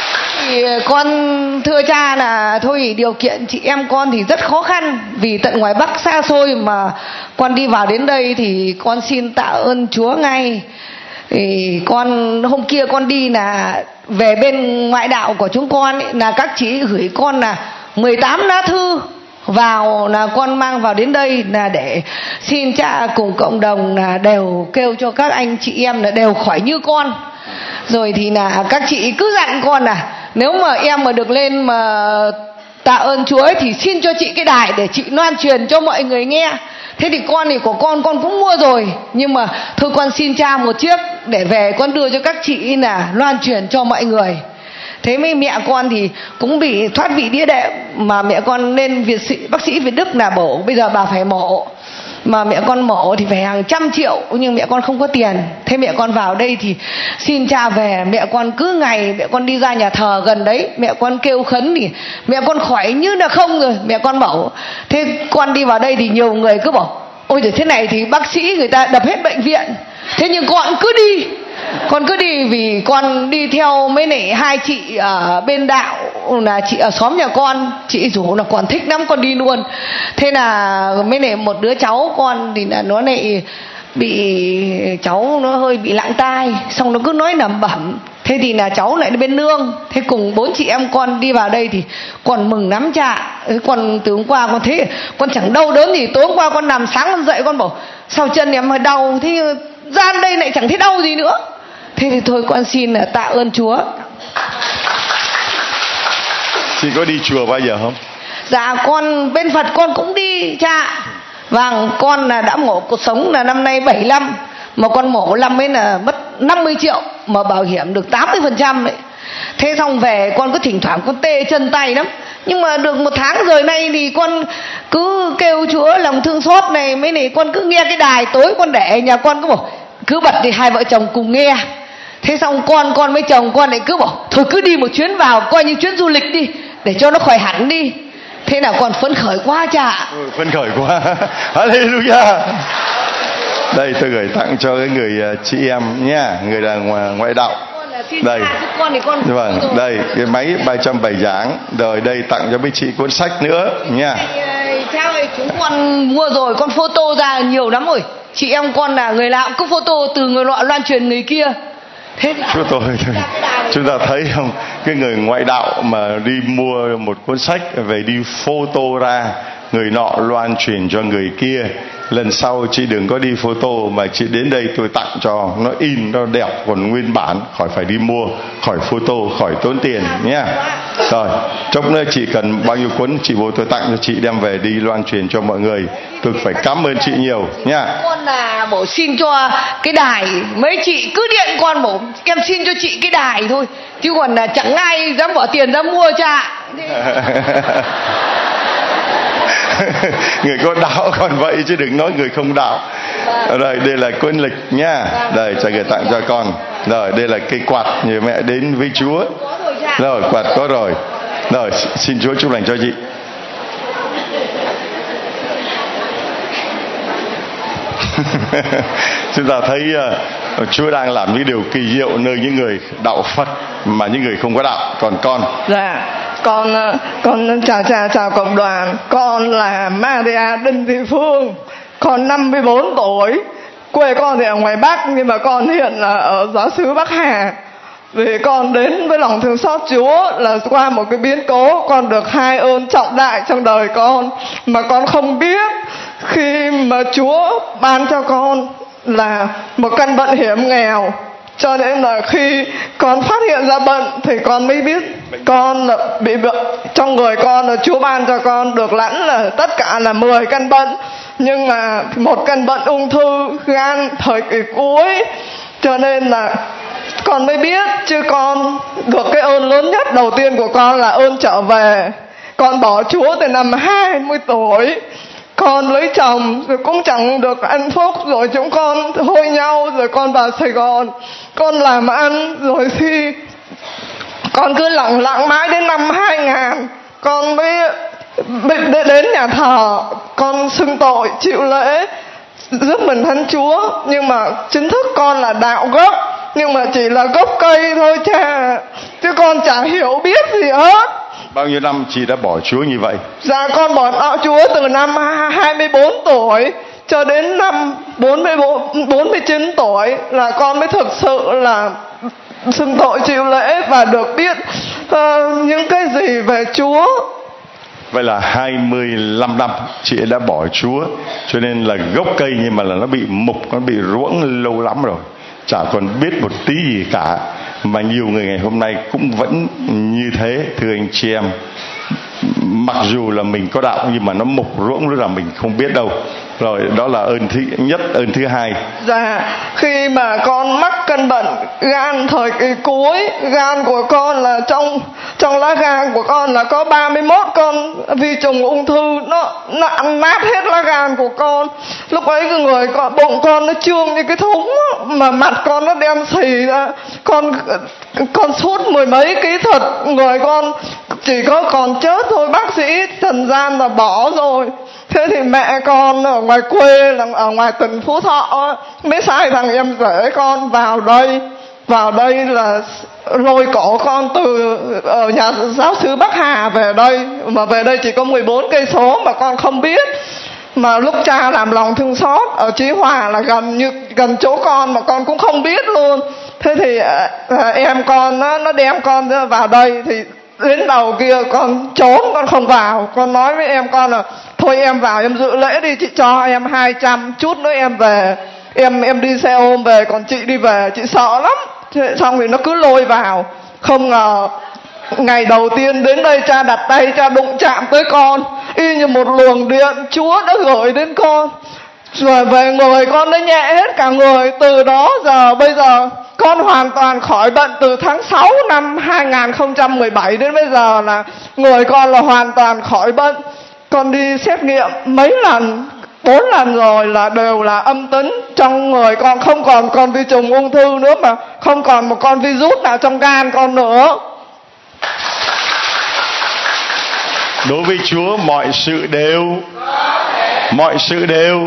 thì con thưa cha là thôi điều kiện chị em con thì rất khó khăn, vì tận ngoài Bắc xa xôi mà con đi vào đến đây thì con xin tạ ơn Chúa ngay. Thì con hôm kia con đi là về bên ngoại đạo của chúng con ấy, là các chị gửi con là mười tám lá thư vào, là con mang vào đến đây là để xin cha cùng cộng đồng là đều kêu cho các anh chị em là đều khỏi như con. Rồi thì là các chị cứ dặn con là nếu mà em mà được lên mà tạ ơn Chúa ấy, thì xin cho chị cái đài để chị loan truyền cho mọi người nghe. Thế thì con thì của con con cũng mua rồi, nhưng mà thôi con xin cha một chiếc để về con đưa cho các chị là loan truyền cho mọi người. Thế mấy mẹ con thì cũng bị thoát vị đĩa đệm, mà mẹ con lên Việt sĩ bác sĩ Việt Đức là bổ bây giờ bà phải mổ, mà mẹ con mổ thì phải hàng trăm triệu, nhưng mẹ con không có tiền. Thế mẹ con vào đây thì xin cha về, mẹ con cứ ngày mẹ con đi ra nhà thờ gần đấy, mẹ con kêu khấn thì mẹ con khỏi như là không rồi, mẹ con mổ. Thế con đi vào đây thì nhiều người cứ bảo ôi giời, thế này thì bác sĩ người ta đập hết bệnh viện. Thế nhưng con cứ đi, con cứ đi vì con đi theo mấy này hai chị ở bên đạo, là chị ở xóm nhà con, chị rủ là con thích lắm, con đi luôn. Thế là mấy này một đứa cháu con thì là nó lại bị, cháu nó hơi bị lặng tai, xong nó cứ nói lẩm bẩm. Thế thì là cháu lại bên nương. Thế cùng bốn chị em con đi vào đây thì con mừng lắm cha. Con từ hôm qua con thấy con chẳng đau đớn gì. Tối hôm qua con nằm sáng con dậy con bảo sao chân em hơi đau, thế ra đây lại chẳng thấy đau gì nữa. Thế thì thôi con xin là tạ ơn Chúa. Chị có đi chùa bao giờ không? Dạ con bên Phật con cũng đi cha. Vâng, con là đã mổ cuộc sống là năm nay bảy năm, mà con mổ năm ấy là mất năm mươi triệu, mà bảo hiểm được tám mươi phần trăm đấy. Thế xong về con cứ thỉnh thoảng con tê chân tay lắm, nhưng mà được một tháng rồi nay thì con cứ kêu Chúa lòng thương xót này, mấy này con cứ nghe cái đài tối con để nhà con cứ bảo cứ bật thì hai vợ chồng cùng nghe. Thế xong con con với chồng con lại cứ bảo thôi cứ đi một chuyến vào coi như chuyến du lịch đi để cho nó khỏi hẳn đi. Thế nào con phấn khởi quá cha. Ừ, phấn khởi quá. Hallelujah. Đây tôi gửi tặng cho cái người chị em nha, người là ngoài, ngoại đạo. Đây. Con thì con vâng, đây cái máy ba trăm bảy giảng. Rồi đây tặng cho mấy chị cuốn sách nữa nha. Cha ơi, chúng con mua rồi, con photo ra nhiều lắm rồi. Chị em con là người nào cứ photo từ người nọ loan truyền người kia. Thế chúng tôi chúng ta thấy không, cái người ngoại đạo mà đi mua một cuốn sách về đi photo ra, người nọ loan truyền cho người kia. Lần sau chị đừng có đi photo mà chị đến đây tôi tặng cho, nó in nó đẹp còn nguyên bản, khỏi phải đi mua, khỏi photo, khỏi tốn tiền nhé. Rồi chốc nữa chị cần bao nhiêu cuốn chị vô tôi tặng cho chị đem về đi loan truyền cho mọi người. Tôi phải cảm ơn chị nhiều nha. Con là bổ xin cho cái đài, mấy chị cứ điện con bổ em xin cho chị cái đài thôi, chứ còn là chẳng ai dám bỏ tiền ra mua cha. Người có đạo còn vậy chứ đừng nói người không đạo. Rồi đây là cuốn lịch nha. Đây cho gửi tặng cho con. Rồi đây là cây quạt như mẹ đến với Chúa. Rồi quạt có rồi. Rồi xin Chúa chúc lành cho chị. Chúng ta thấy uh, Chúa đang làm những điều kỳ diệu nơi những người đạo Phật mà những người không có đạo. Còn con? Dạ, con con chào chào chào cộng đoàn. Con là Maria Đinh Thị Phương. Con năm mươi bốn tuổi. Quê con thì ở ngoài Bắc, nhưng mà con hiện là ở giáo xứ Bắc Hà. Vì con đến với lòng thương xót Chúa là qua một cái biến cố, con được hai ơn trọng đại trong đời con mà con không biết. Khi mà Chúa ban cho con là một căn bệnh hiểm nghèo, cho nên là khi con phát hiện ra bệnh thì con mới biết con là bị bệnh trong người con, là Chúa ban cho con được lãnh là tất cả là mười căn bệnh, nhưng mà một căn bệnh ung thư gan thời kỳ cuối, cho nên là con mới biết. Chứ con được cái ơn lớn nhất đầu tiên của con là ơn trở về. Con bỏ Chúa từ năm hai mươi tuổi, con lấy chồng rồi cũng chẳng được hạnh phúc, rồi chúng con hôi nhau, rồi con vào Sài Gòn con làm ăn, rồi khi con cứ lặng lặng mãi đến năm hai nghìn con mới đến nhà thờ, con xưng tội chịu lễ giúp mình thánh Chúa. Nhưng mà chính thức con là đạo gốc, nhưng mà chỉ là gốc cây thôi cha, chứ con chả hiểu biết gì hết. Bao nhiêu năm chị đã bỏ Chúa như vậy? Dạ con bỏ đạo Chúa từ năm hai mươi bốn tuổi cho đến năm bốn mươi bốn, bốn mươi chín tuổi là con mới thực sự là xưng tội chịu lễ và được biết uh, những cái gì về Chúa. Vậy là hai mươi lăm năm chị đã bỏ Chúa, cho nên là gốc cây nhưng mà là nó bị mục, nó bị ruỗng lâu lắm rồi, chả còn biết một tí gì cả. Mà nhiều người ngày hôm nay cũng vẫn như thế, thưa anh chị em. Mặc dù là mình có đạo nhưng mà nó mục ruỗng nữa là mình không biết đâu. Rồi đó là ơn thứ nhất. Ơn thứ hai, dạ khi mà con mắc căn bệnh gan thời kỳ cuối, gan của con là trong trong lá gan của con là có ba mươi mốt con vi trùng ung thư, nó, nó ăn nát hết lá gan của con. Lúc ấy cái người con, bụng con nó trương như cái thúng mà mặt con nó đen xì ra, con con sút mười mấy ký thịt, người con chỉ có còn chết thôi, bác sĩ trần gian là bỏ rồi. Thế thì mẹ con ở ngoài quê, là ở ngoài tỉnh Phú Thọ mới sai thằng em rể con vào đây. Vào đây là lôi cổ con từ ở nhà giáo xứ Bắc Hà về đây. Mà về đây chỉ có mười bốn cây số mà con không biết. Mà lúc cha làm lòng thương xót ở Chí Hòa là gần như gần chỗ con mà con cũng không biết luôn. Thế thì à, em con nó, nó đem con vào đây thì đến đầu kia con trốn, con không vào. Con nói với em con là thôi em vào em dự lễ đi, chị cho em hai trăm, chút nữa em về. Em em đi xe ôm về, còn chị đi về, chị sợ lắm. Thế xong thì nó cứ lôi vào. Không ngờ ngày đầu tiên đến đây cha đặt tay, cha đụng chạm tới con, y như một luồng điện Chúa đã gửi đến con. Rồi về người con nó nhẹ hết cả người. Từ đó giờ bây giờ con hoàn toàn khỏi bệnh. Từ tháng sáu năm hai không một bảy đến bây giờ là người con là hoàn toàn khỏi bệnh. Con đi xét nghiệm mấy lần, bốn lần rồi là đều là âm tính. Trong người con không còn con vi trùng ung thư nữa, mà không còn một con virus nào trong gan con nữa. Đối với Chúa mọi sự đều mọi sự đều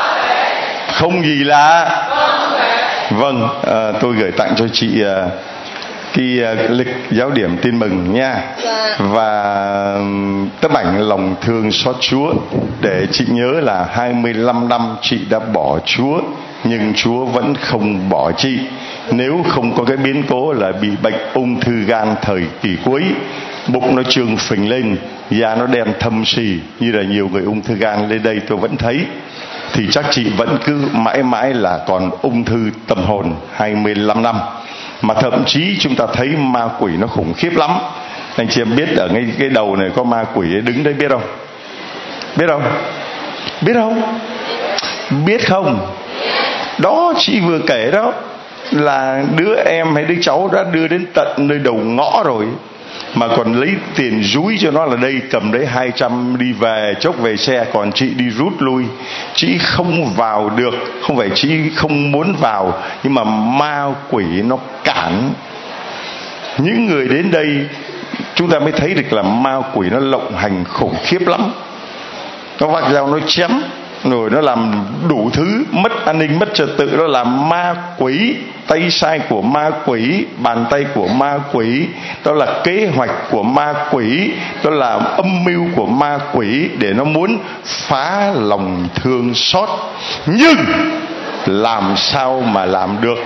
không gì là. Vâng, à, tôi gửi tặng cho chị à, cái à, lịch giáo điểm tin mừng nha. Và tấm ảnh lòng thương xót Chúa để chị nhớ là hai mươi lăm năm chị đã bỏ Chúa, nhưng Chúa vẫn không bỏ chị. Nếu không có cái biến cố là bị bệnh ung thư gan thời kỳ cuối, bụng nó trương phình lên, da nó đen thâm sì như là nhiều người ung thư gan lên đây tôi vẫn thấy, thì chắc chị vẫn cứ mãi mãi là còn ung thư tâm hồn hai mươi lăm năm. Mà thậm chí chúng ta thấy ma quỷ nó khủng khiếp lắm. Anh chị em biết ở ngay cái đầu này có ma quỷ ấy đứng đấy, biết không? Biết không? Biết không? Biết không? Đó, chị vừa kể đó là đứa em hay đứa cháu đã đưa đến tận nơi đầu ngõ rồi, mà còn lấy tiền rúi cho nó là đây cầm đấy hai trăm đi về, chốc về xe, còn chị đi rút lui. Chị không vào được, không phải chị không muốn vào, nhưng mà ma quỷ nó cản. Những người đến đây chúng ta mới thấy được là ma quỷ nó lộng hành khủng khiếp lắm. Nó vác dao nó chém, rồi nó làm đủ thứ, mất an ninh, mất trật tự. Nó làm ma quỷ, tay sai của ma quỷ, bàn tay của ma quỷ, đó là kế hoạch của ma quỷ, đó là âm mưu của ma quỷ để nó muốn phá lòng thương xót. Nhưng làm sao mà làm được?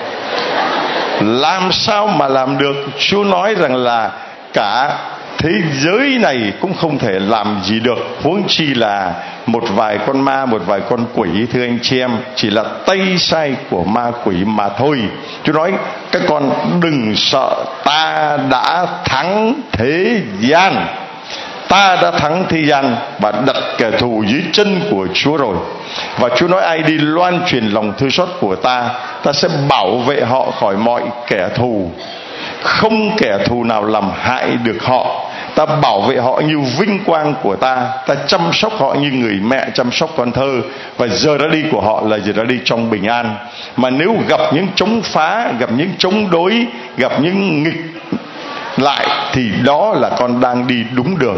Làm sao mà làm được? Chúa nói rằng là cả thế giới này cũng không thể làm gì được, huống chi là một vài con ma, một vài con quỷ. Thưa anh chị em, chỉ là tay sai của ma quỷ mà thôi. Chúa nói các con đừng sợ, ta đã thắng thế gian. Ta đã thắng thế gian và đặt kẻ thù dưới chân của Chúa rồi. Và Chúa nói ai đi loan truyền lòng thương xót của ta, ta sẽ bảo vệ họ khỏi mọi kẻ thù. Không kẻ thù nào làm hại được họ. Ta bảo vệ họ như vinh quang của ta. Ta chăm sóc họ như người mẹ chăm sóc con thơ. Và giờ ra đi của họ là giờ ra đi trong bình an. Mà nếu gặp những chống phá, gặp những chống đối, gặp những nghịch lại, thì đó là con đang đi đúng đường.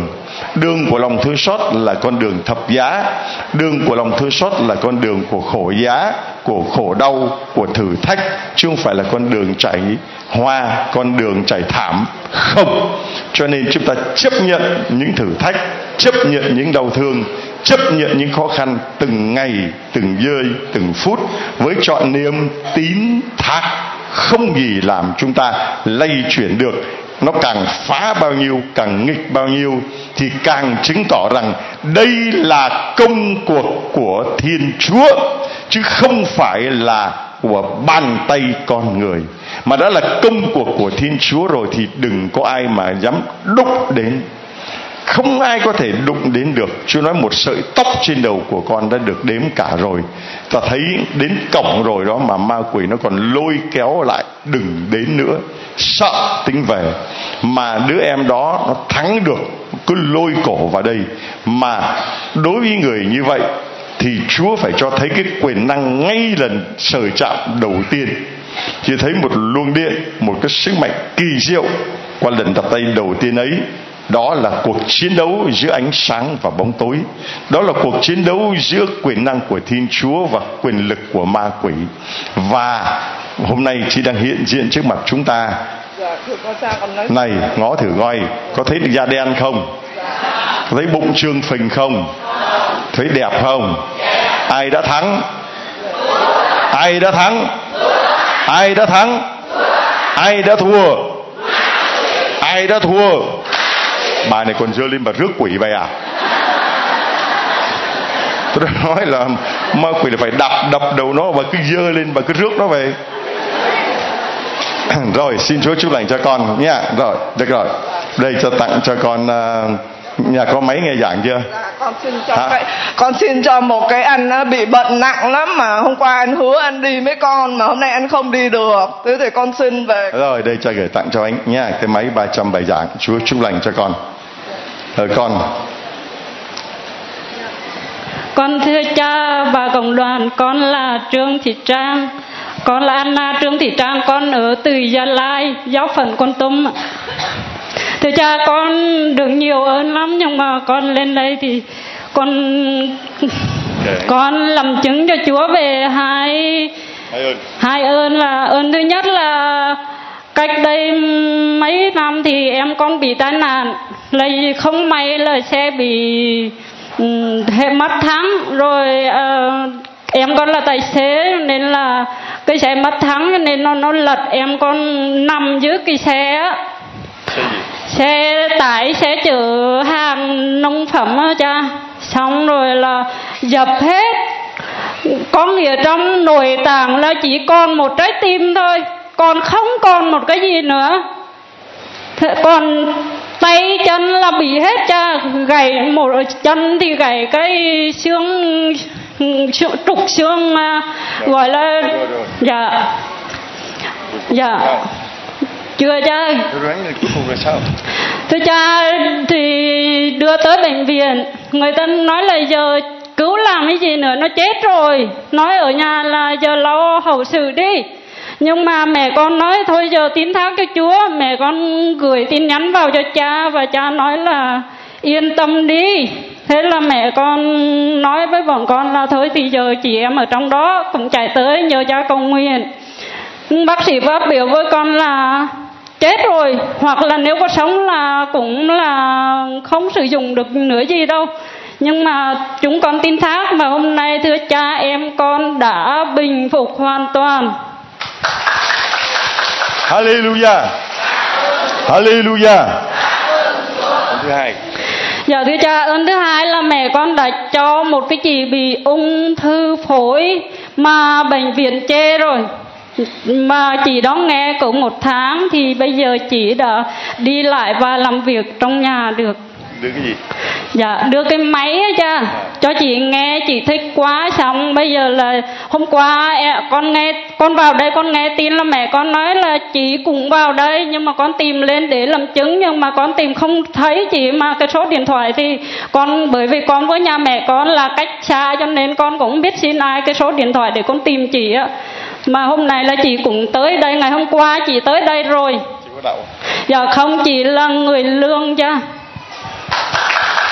Đường của lòng thương xót là con đường thập giá. Đường của lòng thương xót là con đường của khổ giá, của khổ đau, của thử thách, chứ không phải là con đường chảy hoa, con đường chảy thảm. Không. Cho nên chúng ta chấp nhận những thử thách, chấp nhận những đau thương, chấp nhận những khó khăn từng ngày, từng giây, từng phút với trọn niềm tín thác. Không gì làm chúng ta lay chuyển được. Nó càng phá bao nhiêu, càng nghịch bao nhiêu thì càng chứng tỏ rằng đây là công cuộc của Thiên Chúa, chứ không phải là của bàn tay con người. Mà đã là công cuộc của Thiên Chúa rồi thì đừng có ai mà dám đụng đến. Không ai có thể đụng đến được. Chúa nói một sợi tóc trên đầu của con đã được đếm cả rồi. Ta thấy đến cổng rồi đó mà ma quỷ nó còn lôi kéo lại, đừng đến nữa, sợ tính về. Mà đứa em đó nó thắng được, cứ lôi cổ vào đây. Mà đối với người như vậy thì Chúa phải cho thấy cái quyền năng ngay lần sờ chạm đầu tiên. Chỉ thấy một luồng điện, một cái sức mạnh kỳ diệu qua lần đặt tay đầu tiên ấy. Đó là cuộc chiến đấu giữa ánh sáng và bóng tối. Đó là cuộc chiến đấu giữa quyền năng của Thiên Chúa và quyền lực của ma quỷ. Và hôm nay chỉ đang hiện diện trước mặt chúng ta. Này, ngó thử coi, có thấy được da đen không? Có thấy bụng trương phình không? Thấy đẹp không? Ai đã thắng? Ai đã thắng? Ai đã thắng? Ai đã thua? Ai đã thua? Bà này còn dơ lên bà rước quỷ vậy à? Tôi đã nói là ma quỷ là phải đập đập đầu nó, và cứ dơ lên bà cứ rước nó về. Rồi, xin Chúa chúc lành cho con nha. Rồi, được rồi. Đây cho tặng cho con. uh, Nhà có máy nghe giảng chưa? Dạ, con xin cho cái, con xin cho một cái anh nó bị bệnh nặng lắm, mà hôm qua anh hứa anh đi với con mà hôm nay anh không đi được. Thế thì con xin về. Rồi, đây cho gửi tặng cho anh nha, cái máy ba trăm bài giảng. Chúa chúc lành cho con. Rồi con. Con thưa cha và cộng đoàn, con là Trương Thị Trang. Con là Anna Trương Thị Trang, con ở từ Gia Lai, giáo phận Kon Tum. Thưa cha, con được nhiều ơn lắm, nhưng mà con lên đây thì con okay. con làm chứng cho Chúa về hai hai ơn. hai ơn là ơn thứ nhất là cách đây mấy năm thì em con bị tai nạn, lấy không may là xe bị um, mất thắng rồi. Uh, em con là tài xế nên là cái xe mất thắng nên nó nó lật, em con nằm dưới cái xe á. Xe tải, xe chở hàng nông phẩm á cha. Xong rồi là dập hết. Có nghĩa trong nội tạng là chỉ còn một trái tim thôi, còn không còn một cái gì nữa. Thế còn tay chân là bị hết cha. Gãy một chân thì gãy cái xương, trục xương gọi là dạ dạ chưa cha. Thưa cha, thì đưa tới bệnh viện, người ta nói là giờ cứu làm cái gì nữa, nó chết rồi. Nói ở nhà là giờ lo hậu sự đi. Nhưng mà mẹ con nói thôi giờ tín thác cho Chúa. Mẹ con gửi tin nhắn vào cho cha, và cha nói là yên tâm đi. Thế là mẹ con nói với bọn con là thôi thì giờ chị em ở trong đó cũng chạy tới nhờ cha cầu nguyện. Bác sĩ phát biểu với con là chết rồi, hoặc là nếu có sống là cũng là không sử dụng được nữa gì đâu. Nhưng mà chúng con tin thác, mà hôm nay thưa cha em con đã bình phục hoàn toàn. Hallelujah, Hallelujah. Thứ hai. Dạ thưa cha, ơn thứ hai là mẹ con đã cho một cái chị bị ung thư phổi mà bệnh viện chê rồi. Mà chị đó nghe cỡ một tháng thì bây giờ chị đã đi lại và làm việc trong nhà được. Đưa cái gì? Dạ, đưa cái máy á cha, à. Cho chị nghe, chị thích quá. Xong bây giờ là hôm qua con nghe, con vào đây con nghe tin là mẹ con nói là chị cũng vào đây. Nhưng mà con tìm lên để làm chứng, nhưng mà con tìm không thấy chị. Mà cái số điện thoại thì con, bởi vì con với nhà mẹ con là cách xa, cho nên con cũng biết xin ai cái số điện thoại để con tìm chị á. Mà hôm nay là chị cũng tới đây, ngày hôm qua chị tới đây rồi. Chị có đậu? Dạ không, chị là người lương cha.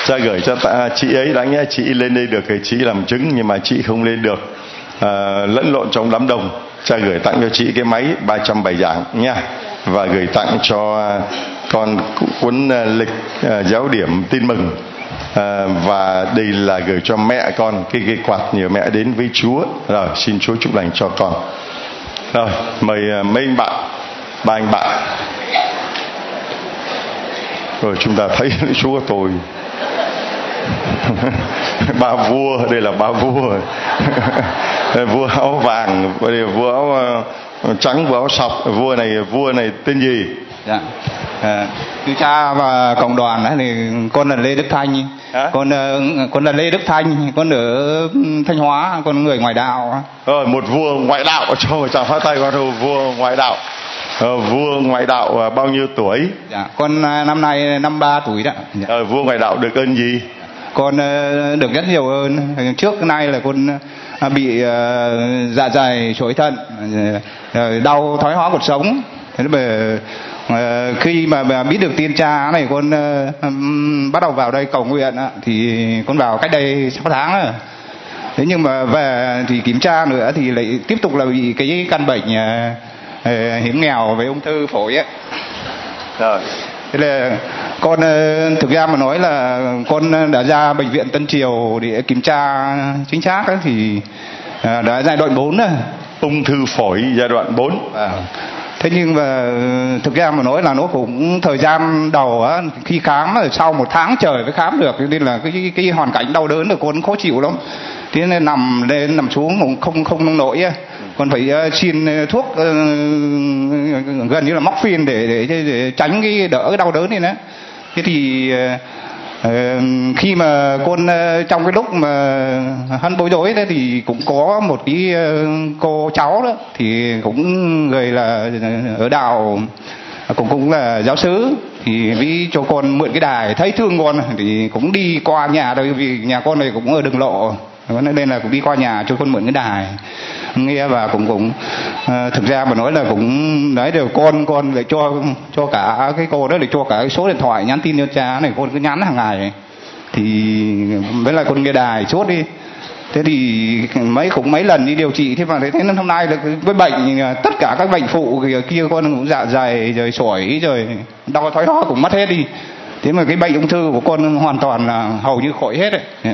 Cha gửi cho ta, chị ấy đáng nhẽ chị lên đây được thì chị làm chứng, nhưng mà chị không lên được, à, lẫn lộn trong đám đông. Cha gửi tặng cho chị cái máy ba trăm bài giảng nha, và gửi tặng cho con cuốn lịch uh, giáo điểm tin mừng, uh, và đây là gửi cho mẹ con cái cái quạt nhờ mẹ đến với Chúa. Rồi xin Chúa chúc lành cho con. Rồi mời uh, mấy anh bạn, ba anh bạn. Rồi chúng ta thấy Chúa tôi ba vua, đây là ba vua. Vua áo vàng, đây là vua áo uh, trắng, vua áo sọc. Vua này vua này tên gì? Dạ. À, thưa cha và cộng đoàn ấy, thì con là Lê Đức Thanh. Hả? Con con là Lê Đức Thanh, con ở Thanh Hóa, con người ngoại đạo. Rồi một vua ngoại đạo, cho chào phát tay con. Vua ngoại đạo. Ờ, vua ngoại đạo bao nhiêu tuổi? Dạ, con năm nay năm ba tuổi đó. Dạ. Ờ, vua ngoại đạo được ơn gì? Con được rất nhiều ơn. Trước nay là con bị uh, dạ dày, trỗi thận, uh, đau thoái hóa cột sống. Thế mà uh, khi mà, mà biết được tiên cha này, con uh, um, bắt đầu vào đây cầu nguyện uh, thì con vào cách đây sáu tháng rồi. Thế nhưng mà về thì kiểm tra nữa thì lại tiếp tục là bị cái căn bệnh uh, uh, hiểm nghèo về ung thư phổi ấy. Rồi. Thế là con thực ra mà nói là con đã ra bệnh viện Tân Triều để kiểm tra chính xác ấy, thì đã giai đoạn bốn rồi. Ung thư phổi giai đoạn bốn. À. Thế nhưng mà thực ra mà nói là nó cũng thời gian đầu á, khi khám rồi sau một tháng trời mới khám được, nên là cái cái, cái hoàn cảnh đau đớn của con khó chịu lắm. Thế nên nằm lên nằm xuống cũng không không nông nổi á. Còn phải uh, xin thuốc uh, gần như là móc phiên để, để để tránh cái đỡ cái đau đớn này nữa. Thế thì uh, uh, khi mà con uh, trong cái lúc mà hân bối rối thế thì cũng có một cái uh, cô cháu đó thì cũng người là ở đạo, cũng cũng là giáo xứ, thì vì cho con mượn cái đài, thấy thương con thì cũng đi qua nhà đây, vì nhà con này cũng ở đường lộ, nên là cũng đi qua nhà cho con mượn cái đài nghe, và cũng cũng uh, thực ra mà nói là cũng đấy, đều con con lại cho cho cả cái cô đó, để cho cả cái số điện thoại nhắn tin cho cha này, con cứ nhắn hàng ngày, thì với lại con nghe đài chốt đi. Thế thì mấy cũng mấy lần đi điều trị, thế mà thế nên hôm nay là với bệnh tất cả các bệnh phụ kia, kia con cũng dạ dày rồi sỏi rồi đau thoái hóa cũng mất hết đi. Thế mà cái bệnh ung thư của con hoàn toàn là hầu như khỏi hết đấy.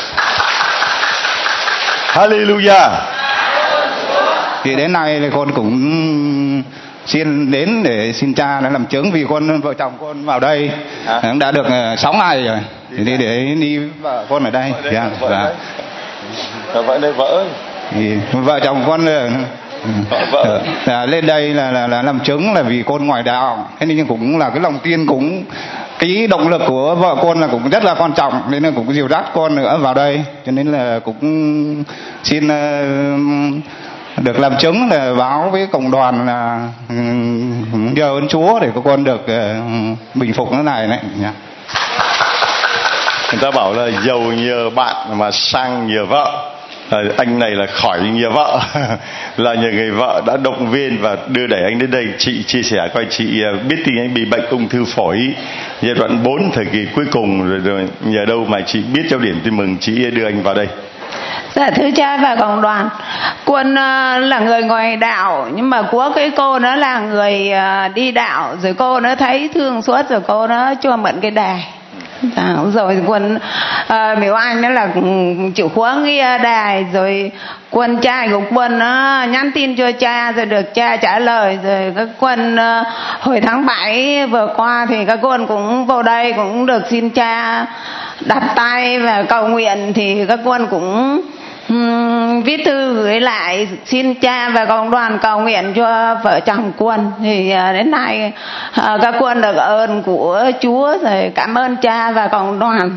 Hallelujah. Thì đến nay là con cũng xin đến để xin cha đã làm chứng, vì con vợ chồng con vào đây à? Cũng đã được sáu ngày rồi, thì để, để đi vợ con ở đây. Vợ yeah, và vợ đây vợ ơi. Thì vợ chồng con là vợ. À, lên đây là, là là làm chứng là vì con ngoài đạo, thế nên cũng là cái lòng tin, cũng cái động lực của vợ con là cũng rất là quan trọng, nên là cũng dìu dắt con nữa vào đây, cho nên là cũng xin uh, được làm chứng là báo với cộng đoàn là nhờ ơn Chúa để các con được uh, bình phục cái này đấy. Yeah. Người ta bảo là giàu nhờ bạn mà sang nhờ vợ. À, anh này là khỏi nhờ vợ là nhờ người vợ đã động viên và đưa đẩy anh đến đây. Chị chia sẻ coi, chị biết tin anh bị bệnh ung thư phổi giai đoạn bốn, thời kỳ cuối cùng rồi, rồi nhờ đâu mà chị biết giáo điểm tin mừng, chị đưa anh vào đây? Dạ thưa cha và cộng đoàn, Quân uh, là người ngoài đạo, nhưng mà của cái cô nó là người uh, đi đạo, rồi cô nó thấy thương xót, rồi cô nó cho mượn cái đài. À, rồi Quân uh, Miếu Anh nó là chịu khó nghe đài, rồi Quân trai của Quân nó nhắn tin cho cha, rồi được cha trả lời, rồi các Quân uh, hồi tháng bảy vừa qua thì các Quân cũng vào đây cũng được xin cha đặt tay và cầu nguyện, thì các Quân cũng um, viết thư gửi lại xin cha và cộng đoàn cầu nguyện cho vợ chồng Quân. Thì uh, đến nay uh, các Quân được ơn của Chúa, rồi cảm ơn cha và cộng đoàn.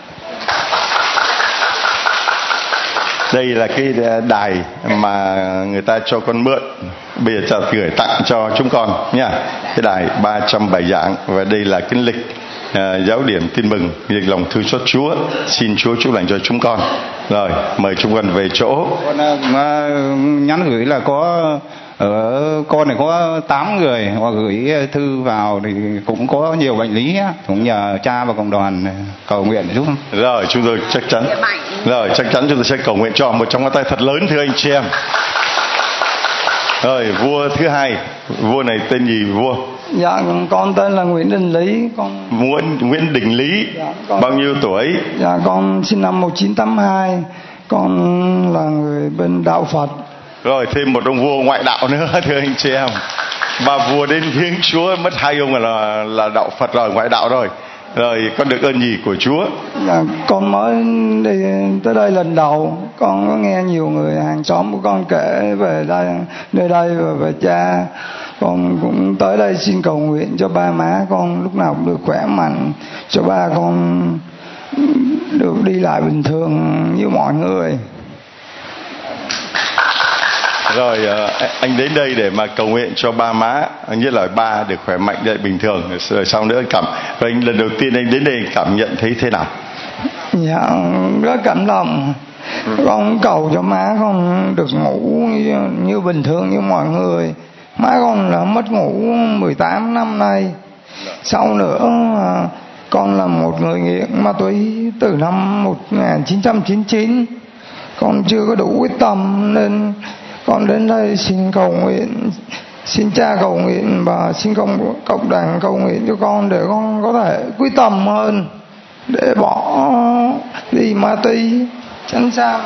Đây là cái đài mà người ta cho con mượn, bây giờ cha gửi tặng cho chúng con nha. Cái đài ba trăm bài giảng, và đây là cái lịch uh, giáo điểm tin mừng, lịch lòng thương xót Chúa. Xin Chúa chúc lành cho chúng con. Rồi mời chúng con về chỗ. Con uh, nhắn gửi là có ở con này có tám người, họ gửi thư vào thì cũng có nhiều bệnh lý, cũng nhờ cha và cộng đoàn cầu nguyện giúp. Rồi chúng tôi chắc chắn, rồi chắc chắn chúng tôi sẽ cầu nguyện cho. Một trong các tay thật lớn thưa anh chị em. Rồi vua thứ hai, vua này tên gì vua? Dạ con tên là Nguyễn Đình Lý. Con Nguyễn Nguyễn Đình Lý. Dạ, con... Bao nhiêu tuổi? Dạ con sinh năm một nghìn chín trăm tám mươi hai. Con là người bên đạo Phật. Rồi thêm một ông vua ngoại đạo nữa thưa anh chị em. Bà vua đến viếng Chúa mất hai ông là là đạo Phật rồi, ngoại đạo rồi. Rồi con được ơn gì của Chúa? Dạ, con mới đi tới đây lần đầu. Con có nghe nhiều người hàng xóm của con kể về đây, nơi đây và về cha. Con cũng tới đây xin cầu nguyện cho ba má con lúc nào cũng được khỏe mạnh, cho ba con được đi lại bình thường như mọi người. Rồi anh đến đây để mà cầu nguyện cho ba má, nhất là ba được khỏe mạnh để bình thường. Rồi sau nữa cảm, rồi anh lần đầu tiên anh đến đây cảm nhận thấy thế nào? Dạ rất cảm động. Con cầu cho má con được ngủ như, như bình thường như mọi người. Má con là mất ngủ mười tám năm nay. Sau nữa con là một người nghiện ma túy từ năm một nghìn chín trăm chín mươi chín. Con chưa có đủ quyết tâm nên con đến đây xin cầu nguyện, xin cha cầu nguyện và xin cộng, cộng đoàn cầu nguyện cho con để con có thể quyết tâm hơn để bỏ đi ma túy tránh xa.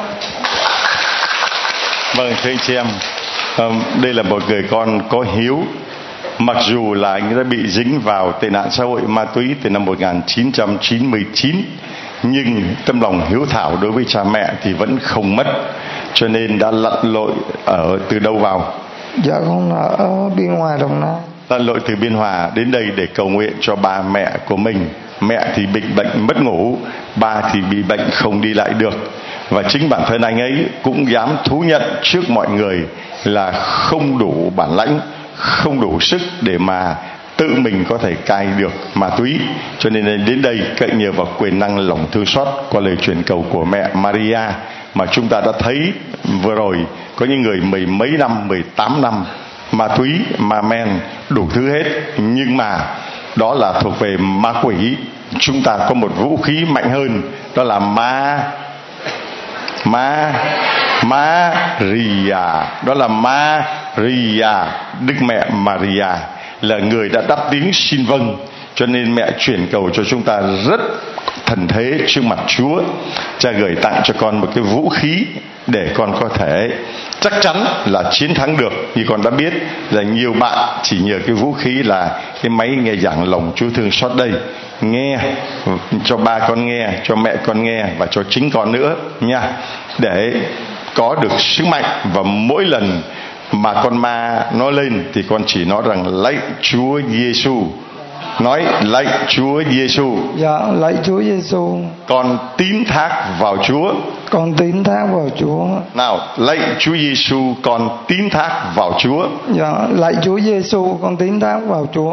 Vâng thưa anh chị em, đây là một người con có hiếu. Mặc dù là anh đã bị dính vào tệ nạn xã hội ma túy từ năm một nghìn chín trăm chín mươi chín, nhưng tâm lòng hiếu thảo đối với cha mẹ thì vẫn không mất, cho nên đã lặn lội ở từ đâu vào? Dạ con là ở Biên Hòa, Đồng Nai. Lặn lội từ Biên Hòa đến đây để cầu nguyện cho ba mẹ của mình. Mẹ thì bị bệnh mất ngủ, ba thì bị bệnh không đi lại được. Và chính bản thân anh ấy cũng dám thú nhận trước mọi người là không đủ bản lãnh, không đủ sức để mà tự mình có thể cai được ma túy. Cho nên đến đây cậy nhờ vào quyền năng lòng thương xót qua lời truyền cầu của mẹ Maria mà chúng ta đã thấy vừa rồi. Có những người mười mấy năm, mười tám năm ma túy, ma men, đủ thứ hết, nhưng mà đó là thuộc về ma quỷ. Chúng ta có một vũ khí mạnh hơn, đó là ma Ma Maria. Đó là Maria, Đức Mẹ Maria là người đã đáp tiếng xin vâng. Cho nên mẹ chuyển cầu cho chúng ta rất thần thế trước mặt Chúa. Cha gửi tặng cho con một cái vũ khí để con có thể chắc chắn là chiến thắng được. Như con đã biết là nhiều bạn chỉ nhờ cái vũ khí là cái máy nghe giảng lòng Chúa thương xót đây. Nghe cho ba con nghe, cho mẹ con nghe và cho chính con nữa nha, để có được sức mạnh. Và mỗi lần mà con ma nó lên thì con chỉ nói rằng lạy Chúa Giêsu. Nói lạy Chúa Giêsu. Dạ lạy Chúa Giêsu. Con tín thác vào Chúa. Con tín thác vào Chúa. Nào, lạy Chúa Giêsu, con tín thác vào Chúa. Dạ lạy Chúa Giêsu, con tín thác vào Chúa.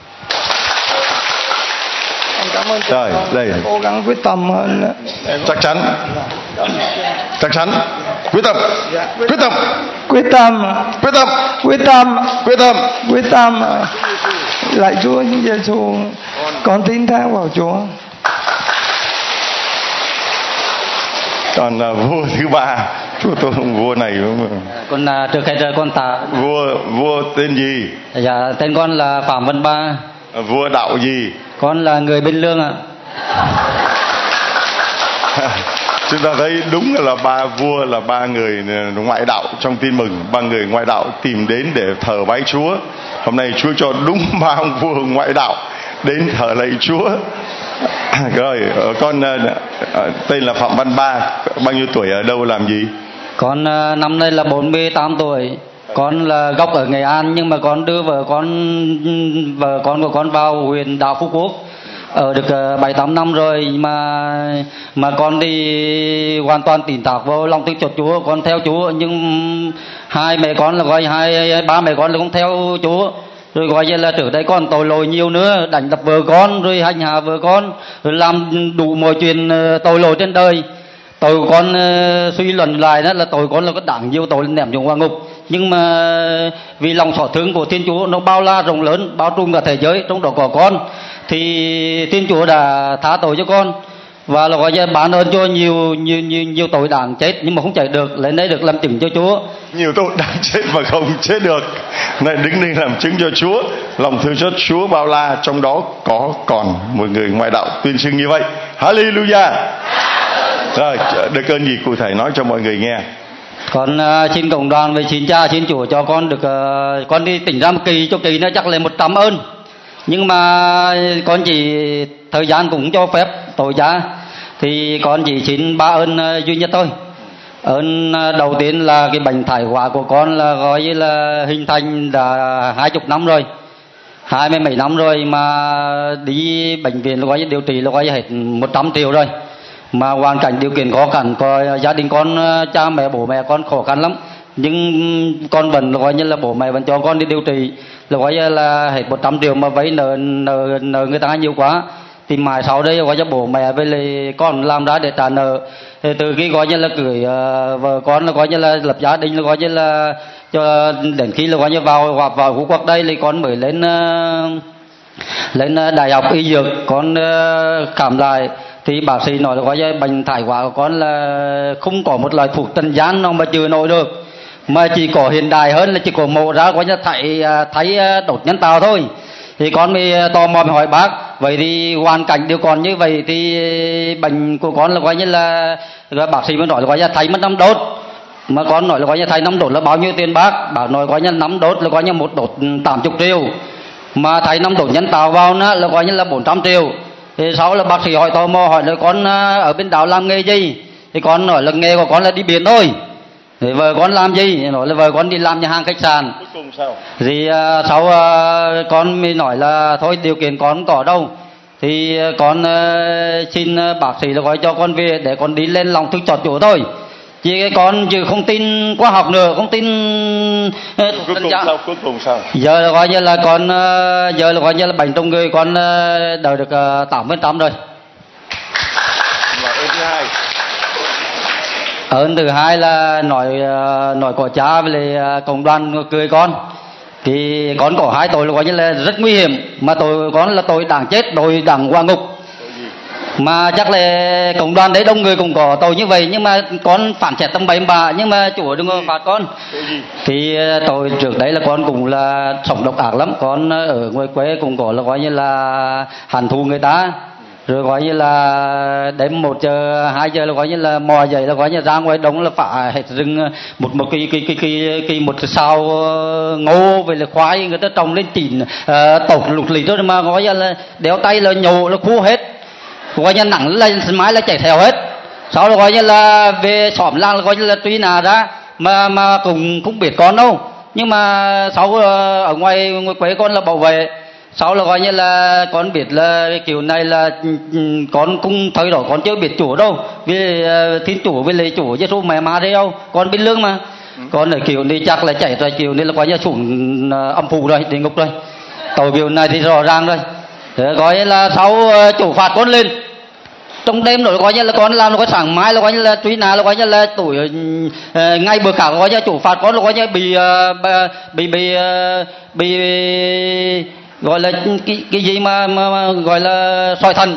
Cảm ơn rồi, đây. Cố gắng quyết tâm hơn. Chắc chắn. Chắc chắn. Quyết tâm. Quyết tâm. Quyết tâm. Quyết tâm. Quyết tâm. Quyết tâm. Quyết tâm. Lạy Chúa Giêsu, con tín thác vào Chúa. Còn uh, vua thứ ba, chúa tôi vua này con uh, trước khi rời con tạ. Vua vua tên gì? Dạ tên con là Phạm Văn Ba. Uh, vua đạo gì? Con là người Biên Lương ạ. Chúng ta thấy đúng là ba vua là ba người ngoại đạo trong tin mừng. Ba người ngoại đạo tìm đến để thờ bái Chúa. Hôm nay Chúa cho đúng ba ông vua ngoại đạo đến thờ lạy Chúa. Rồi con tên là Phạm Văn Ba. Bao nhiêu tuổi, ở đâu làm gì? Con năm nay là bốn mươi tám tuổi. Con là gốc ở Nghệ An, nhưng mà con đưa vợ con vợ con của con vào huyện đảo Phú Quốc ở được bảy tám năm rồi, mà mà con đi hoàn toàn tín thác vào lòng thương xót Chúa, con theo Chúa. Nhưng hai mẹ con là gọi hai ba mẹ con là cũng theo Chúa. Rồi gọi như là trước đây con tội lỗi nhiều nữa, đánh đập vợ con, rồi hành hạ vợ con, rồi làm đủ mọi chuyện tội lỗi trên đời. Tội của con suy luận lại đó là tội con là có đáng nhiều tội ném xuống hỏa ngục. nhưng mà vì lòng xót thương của Thiên Chúa nó bao la rộng lớn, bao trùm cả thế giới, trong đó có con, thì Thiên Chúa đã tha tội cho con và là gọi là ban ơn cho nhiều nhiều nhiều nhiều tội đáng chết nhưng mà không chạy được, lấy đây được làm chứng cho Chúa. Nhiều tội đáng chết mà không chết được, này đứng đây làm chứng cho Chúa. Lòng thương xót Chúa bao la, trong đó có còn một người ngoại đạo tuyên xưng như vậy. Hallelujah. Rồi, được ơn gì cụ thể nói cho mọi người nghe. Con uh, xin cộng đoàn với xin cha xin Chúa cho con được uh, con đi tỉnh ra một kỳ cho kỳ nó chắc là một trăm ơn, nhưng mà con chỉ thời gian cũng cho phép tội cha, thì con chỉ xin ba ơn uh, duy nhất thôi. Ơn uh, đầu tiên là cái bệnh thải hóa của con là gọi như là hình thành đã hai chục năm rồi, hai mươi mấy năm rồi, mà đi bệnh viện là gọi như điều trị là gọi như hết một trăm triệu rồi, mà hoàn cảnh điều kiện khó khăn, coi gia đình con, cha mẹ bố mẹ con khó khăn lắm, nhưng con vẫn gọi như là bố mẹ vẫn cho con đi điều trị là gọi như là hết một trăm triệu, mà vay nợ nợ nợ người ta nhiều quá, thì mãi sau đây gọi cho bố mẹ với lại con làm ra để trả nợ. Thì từ khi gọi như là cưới uh, vợ con là gọi như là lập gia đình là gọi như là cho đến khi là gọi như vào vào vào Phú Quốc đây thì con mới lên uh, lên uh, đại học y dược, con uh, khám lại thì bác sĩ nói là gọi như bệnh thải hóa của con là không có một loại thuốc trần gian nào mà chữa nổi được, mà chỉ có hiện đại hơn là chỉ có mổ ra gọi như thải thấy đột nhân tạo thôi. Thì con mới tò mò mới hỏi bác, vậy thì hoàn cảnh điều còn như vậy thì bệnh của con là gọi như là bác sĩ mới nói là gọi như thay mất năm đốt, mà con nói là gọi như thay năm đốt là bao nhiêu tiền bác? Bác nói gọi như năm đốt là gọi như một đốt tám mươi triệu, mà thay năm đốt nhân tạo vào nó là gọi như là bốn trăm triệu. Thì sau là bác sĩ hỏi tò mò hỏi là con ở bên đảo làm nghề gì, thì con nói là nghề của con là đi biển thôi. Thì vợ con làm gì? Nói là vợ con đi làm nhà hàng khách sạn. Cuối cùng sao? Thì uh, sau uh, con mới nói là thôi điều kiện con có đâu, thì uh, con uh, xin uh, bác sĩ là gọi cho con về để con đi lên lòng thức chót chỗ thôi, chứ con chứ không tin khoa học nữa, không tin uh, cuối cùng sao? Cuối cùng sao? Giờ là gọi như là con uh, giờ là gọi như là bệnh trong người con uh, đợi được uh, tám mươi phần trăm rồi. Và ơn thứ hai. Ơn thứ hai là nói nói của cha với lại cộng đoàn cười con, thì con có hai tội là gọi như là rất nguy hiểm, mà tội con là tội đáng chết, tội đáng qua ngục, mà chắc là cộng đoàn đấy đông người cũng có tội như vậy, nhưng mà con phản xét tâm bậy bạ, nhưng mà Chúa đừng có phạt con. Thì tội trước đấy là con cũng là sống độc ác lắm, con ở ngoài quê cũng có là gọi như là hàn thù người ta, rồi gọi như là đến một giờ hai giờ là gọi như là mò dậy là gọi như ra ngoài đông là phá hết rừng một một cái cái cái cái, cái một sao ngô về là khoai người ta trồng lên chỉnh uh, tộc lục lì thôi, mà gọi như là đeo tay là nhổ là khô hết, gọi như nặng là mái là chảy theo hết. Sau đó gọi như là về xóm làng là gọi như là truy nã ra, mà mà cũng không biết con đâu, nhưng mà sau uh, ở ngoài ngoài quê con là bảo vệ. Sau là gọi như là con biết là kiểu này là con cũng thời đó con chưa biết chủ đâu, vì uh, Thiên Chủ với lệ chủ Giêsu mẹ má đấy đâu, con biết lương mà. Ừ. Con ở kiểu này chắc là chạy ra kiểu này là gọi như xuống uh, âm phủ rồi, địa ngục rồi. Tội kiểu này thì rõ ràng rồi. Thế gọi như là sau uh, chủ phạt con lên trong đêm rồi, gọi như là con làm là có sáng mai là gọi như là truy nã là gọi như là tuổi uh, ngay bữa khác gọi như chủ phạt con là gọi như bị uh, bị bị uh, bị gọi là cái cái gì mà, mà, mà gọi là sỏi thần.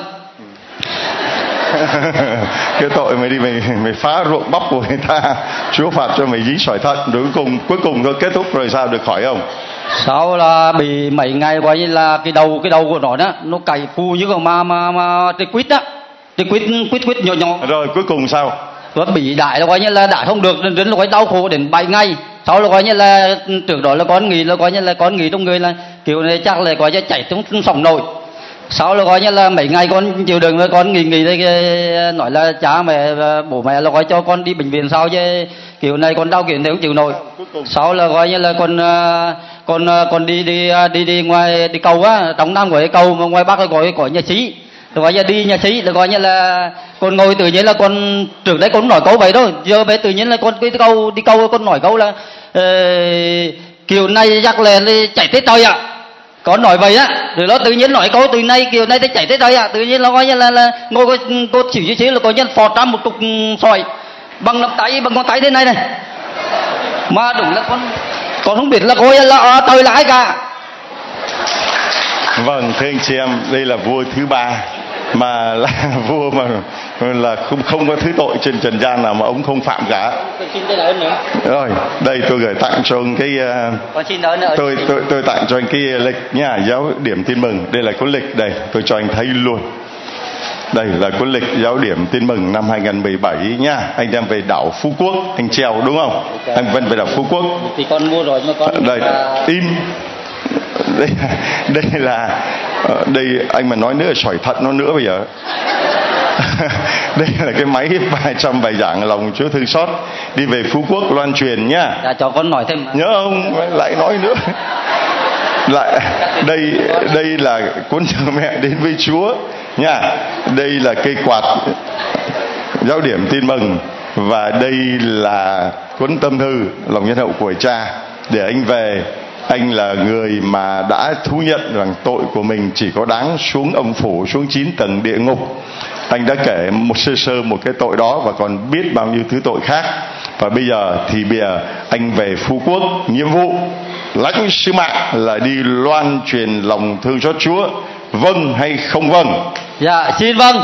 Cái tội mày đi mày mày phá ruộng bắp của người ta, Chúa phạt cho mày dính sỏi thận, rồi cuối cùng cuối cùng nó kết thúc rồi sao, được khỏi không? Sau là bị mấy ngày gọi như là cái đầu cái đầu của nó đó nó cày phu như con ma ma ma cái quýt á, cái quýt quýt quýt nhỏ nhỏ. Rồi cuối cùng sao? Nó bị đại là gọi như là đại không được, đến là gọi đau khổ đến bảy ngày. Sau là gọi như là trước đó là con nghĩ là gọi như là con nghĩ trong người là kiểu này chắc là gọi như chảy trong sòng nồi. Sau là gọi như là mấy ngày con chịu đựng, con nghỉ nghỉ đây nói là cha mẹ bố mẹ là gọi cho con đi bệnh viện sau chứ kiểu này con đau kiểu này không chịu nổi. Sau là gọi như là con con con đi đi đi đi ngoài đi cầu á, trong Nam gọi cầu mà ngoài Bắc là gọi gọi nhà xí, gọi như đi nhà xí là gọi như là con ngồi tự nhiên là con trước đấy con nói câu vậy thôi, giờ bé tự nhiên là con cái câu đi câu con nói câu là uh, kiểu này chắc là chảy tới trời ạ. À. Con nói vậy á, rồi nó tự nhiên nói câu từ nay kiểu này tới chảy tới trời ạ. À. Tự nhiên nó coi như là, là ngồi có có xỉu xíu xíu là coi như phọt ra một cục sỏi bằng nắm tay bằng ngón tay thế này này. Mà đúng là con con không biết là cô ấy là tôi là ai cả. Vâng, thưa anh chị em, đây là vua thứ ba mà là vua mà là không không có thứ tội trên trần gian nào mà ông không phạm cả. Rồi, đây tôi gửi tặng cho ông cái uh, tôi tôi tôi tặng cho anh cái lịch nha, giáo điểm tin mừng. Đây là cuốn lịch đây, tôi cho anh thấy luôn. Đây là cuốn lịch giáo điểm tin mừng năm hai không một bảy nha. Anh đem về đảo Phú Quốc, anh treo đúng không? Okay. Anh vẫn về đảo Phú Quốc. Thì con mua rồi mà con đây là... in. Đây đây là đây anh mà nói nữa là sỏi thận nó nữa bây giờ. Đây là cái máy ba trăm bài giảng lòng Chúa thương xót đi về Phú Quốc loan truyền nhá. Dạ cho con nói thêm. Nhớ không? Lại nói nữa. Lại đây đây là cuốn Chờ Mẹ Đến Với Chúa nha. Đây là cây quạt giáo điểm tin mừng, và đây là cuốn tâm thư lòng nhân hậu của cha. Để anh về, anh là người mà đã thú nhận rằng tội của mình chỉ có đáng xuống âm phủ, xuống chín tầng địa ngục. Anh đã kể một sơ sơ một cái tội đó và còn biết bao nhiêu thứ tội khác. Và bây giờ thì bây giờ anh về Phú Quốc, nhiệm vụ lãnh sứ mạng là đi loan truyền lòng thương xót Chúa. Vâng hay không vâng? Dạ xin vâng.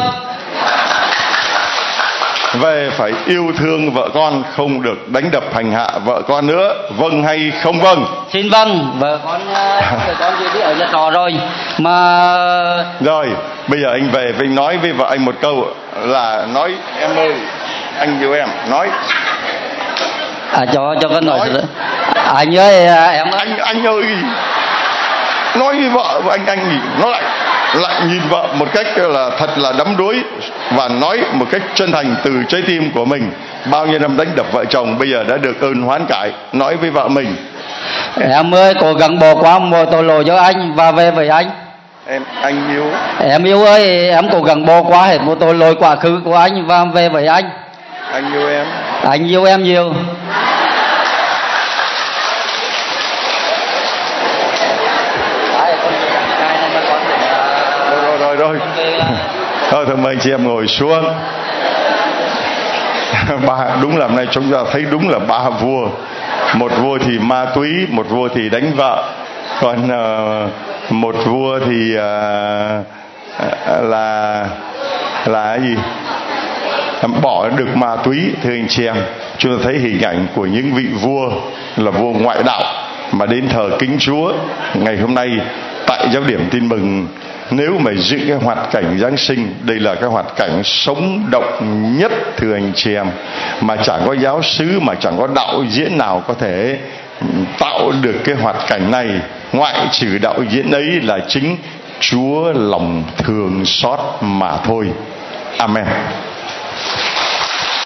Về phải yêu thương vợ con, không được đánh đập hành hạ vợ con nữa. Vâng hay không vâng? Xin vâng. Vợ con vợ con đi ở nhà trọ rồi mà. Rồi bây giờ anh về anh nói với vợ anh một câu là nói em ơi, anh yêu em. Nói à cho cho con nói, nói. Anh ơi em ơi. Anh anh ơi nói với vợ anh anh gì nó lại lại nhìn vợ một cách là thật là đắm đuối và nói một cách chân thành từ trái tim của mình. Bao nhiêu năm đánh đập vợ chồng bây giờ đã được ơn hoán cải. Nói với vợ mình em ơi cố gắng bỏ qua mọi tội lỗi cho anh và về với anh. Em anh yêu em yêu ơi, em cố gắng bỏ qua hết một tội lỗi quá khứ của anh và về với anh. Anh yêu em. Anh yêu em nhiều. Rồi rồi rồi thôi thôi mời anh chị em ngồi xuống. Ba đúng là hôm nay chúng ta thấy đúng là ba vua. Một vua thì ma túy, một vua thì đánh vợ, còn uh, một vua thì uh, là là cái gì bỏ được ma túy. Thưa anh chị em, chúng ta thấy hình ảnh của những vị vua là vua ngoại đạo mà đến thờ kính Chúa. Ngày hôm nay tại giáo điểm tin mừng, nếu mà giữ cái hoạt cảnh Giáng sinh, đây là cái hoạt cảnh sống động nhất thưa anh chị em, mà chẳng có giáo xứ, mà chẳng có đạo diễn nào có thể tạo được cái hoạt cảnh này, ngoại trừ đạo diễn ấy là chính Chúa lòng thương xót mà thôi. Amen.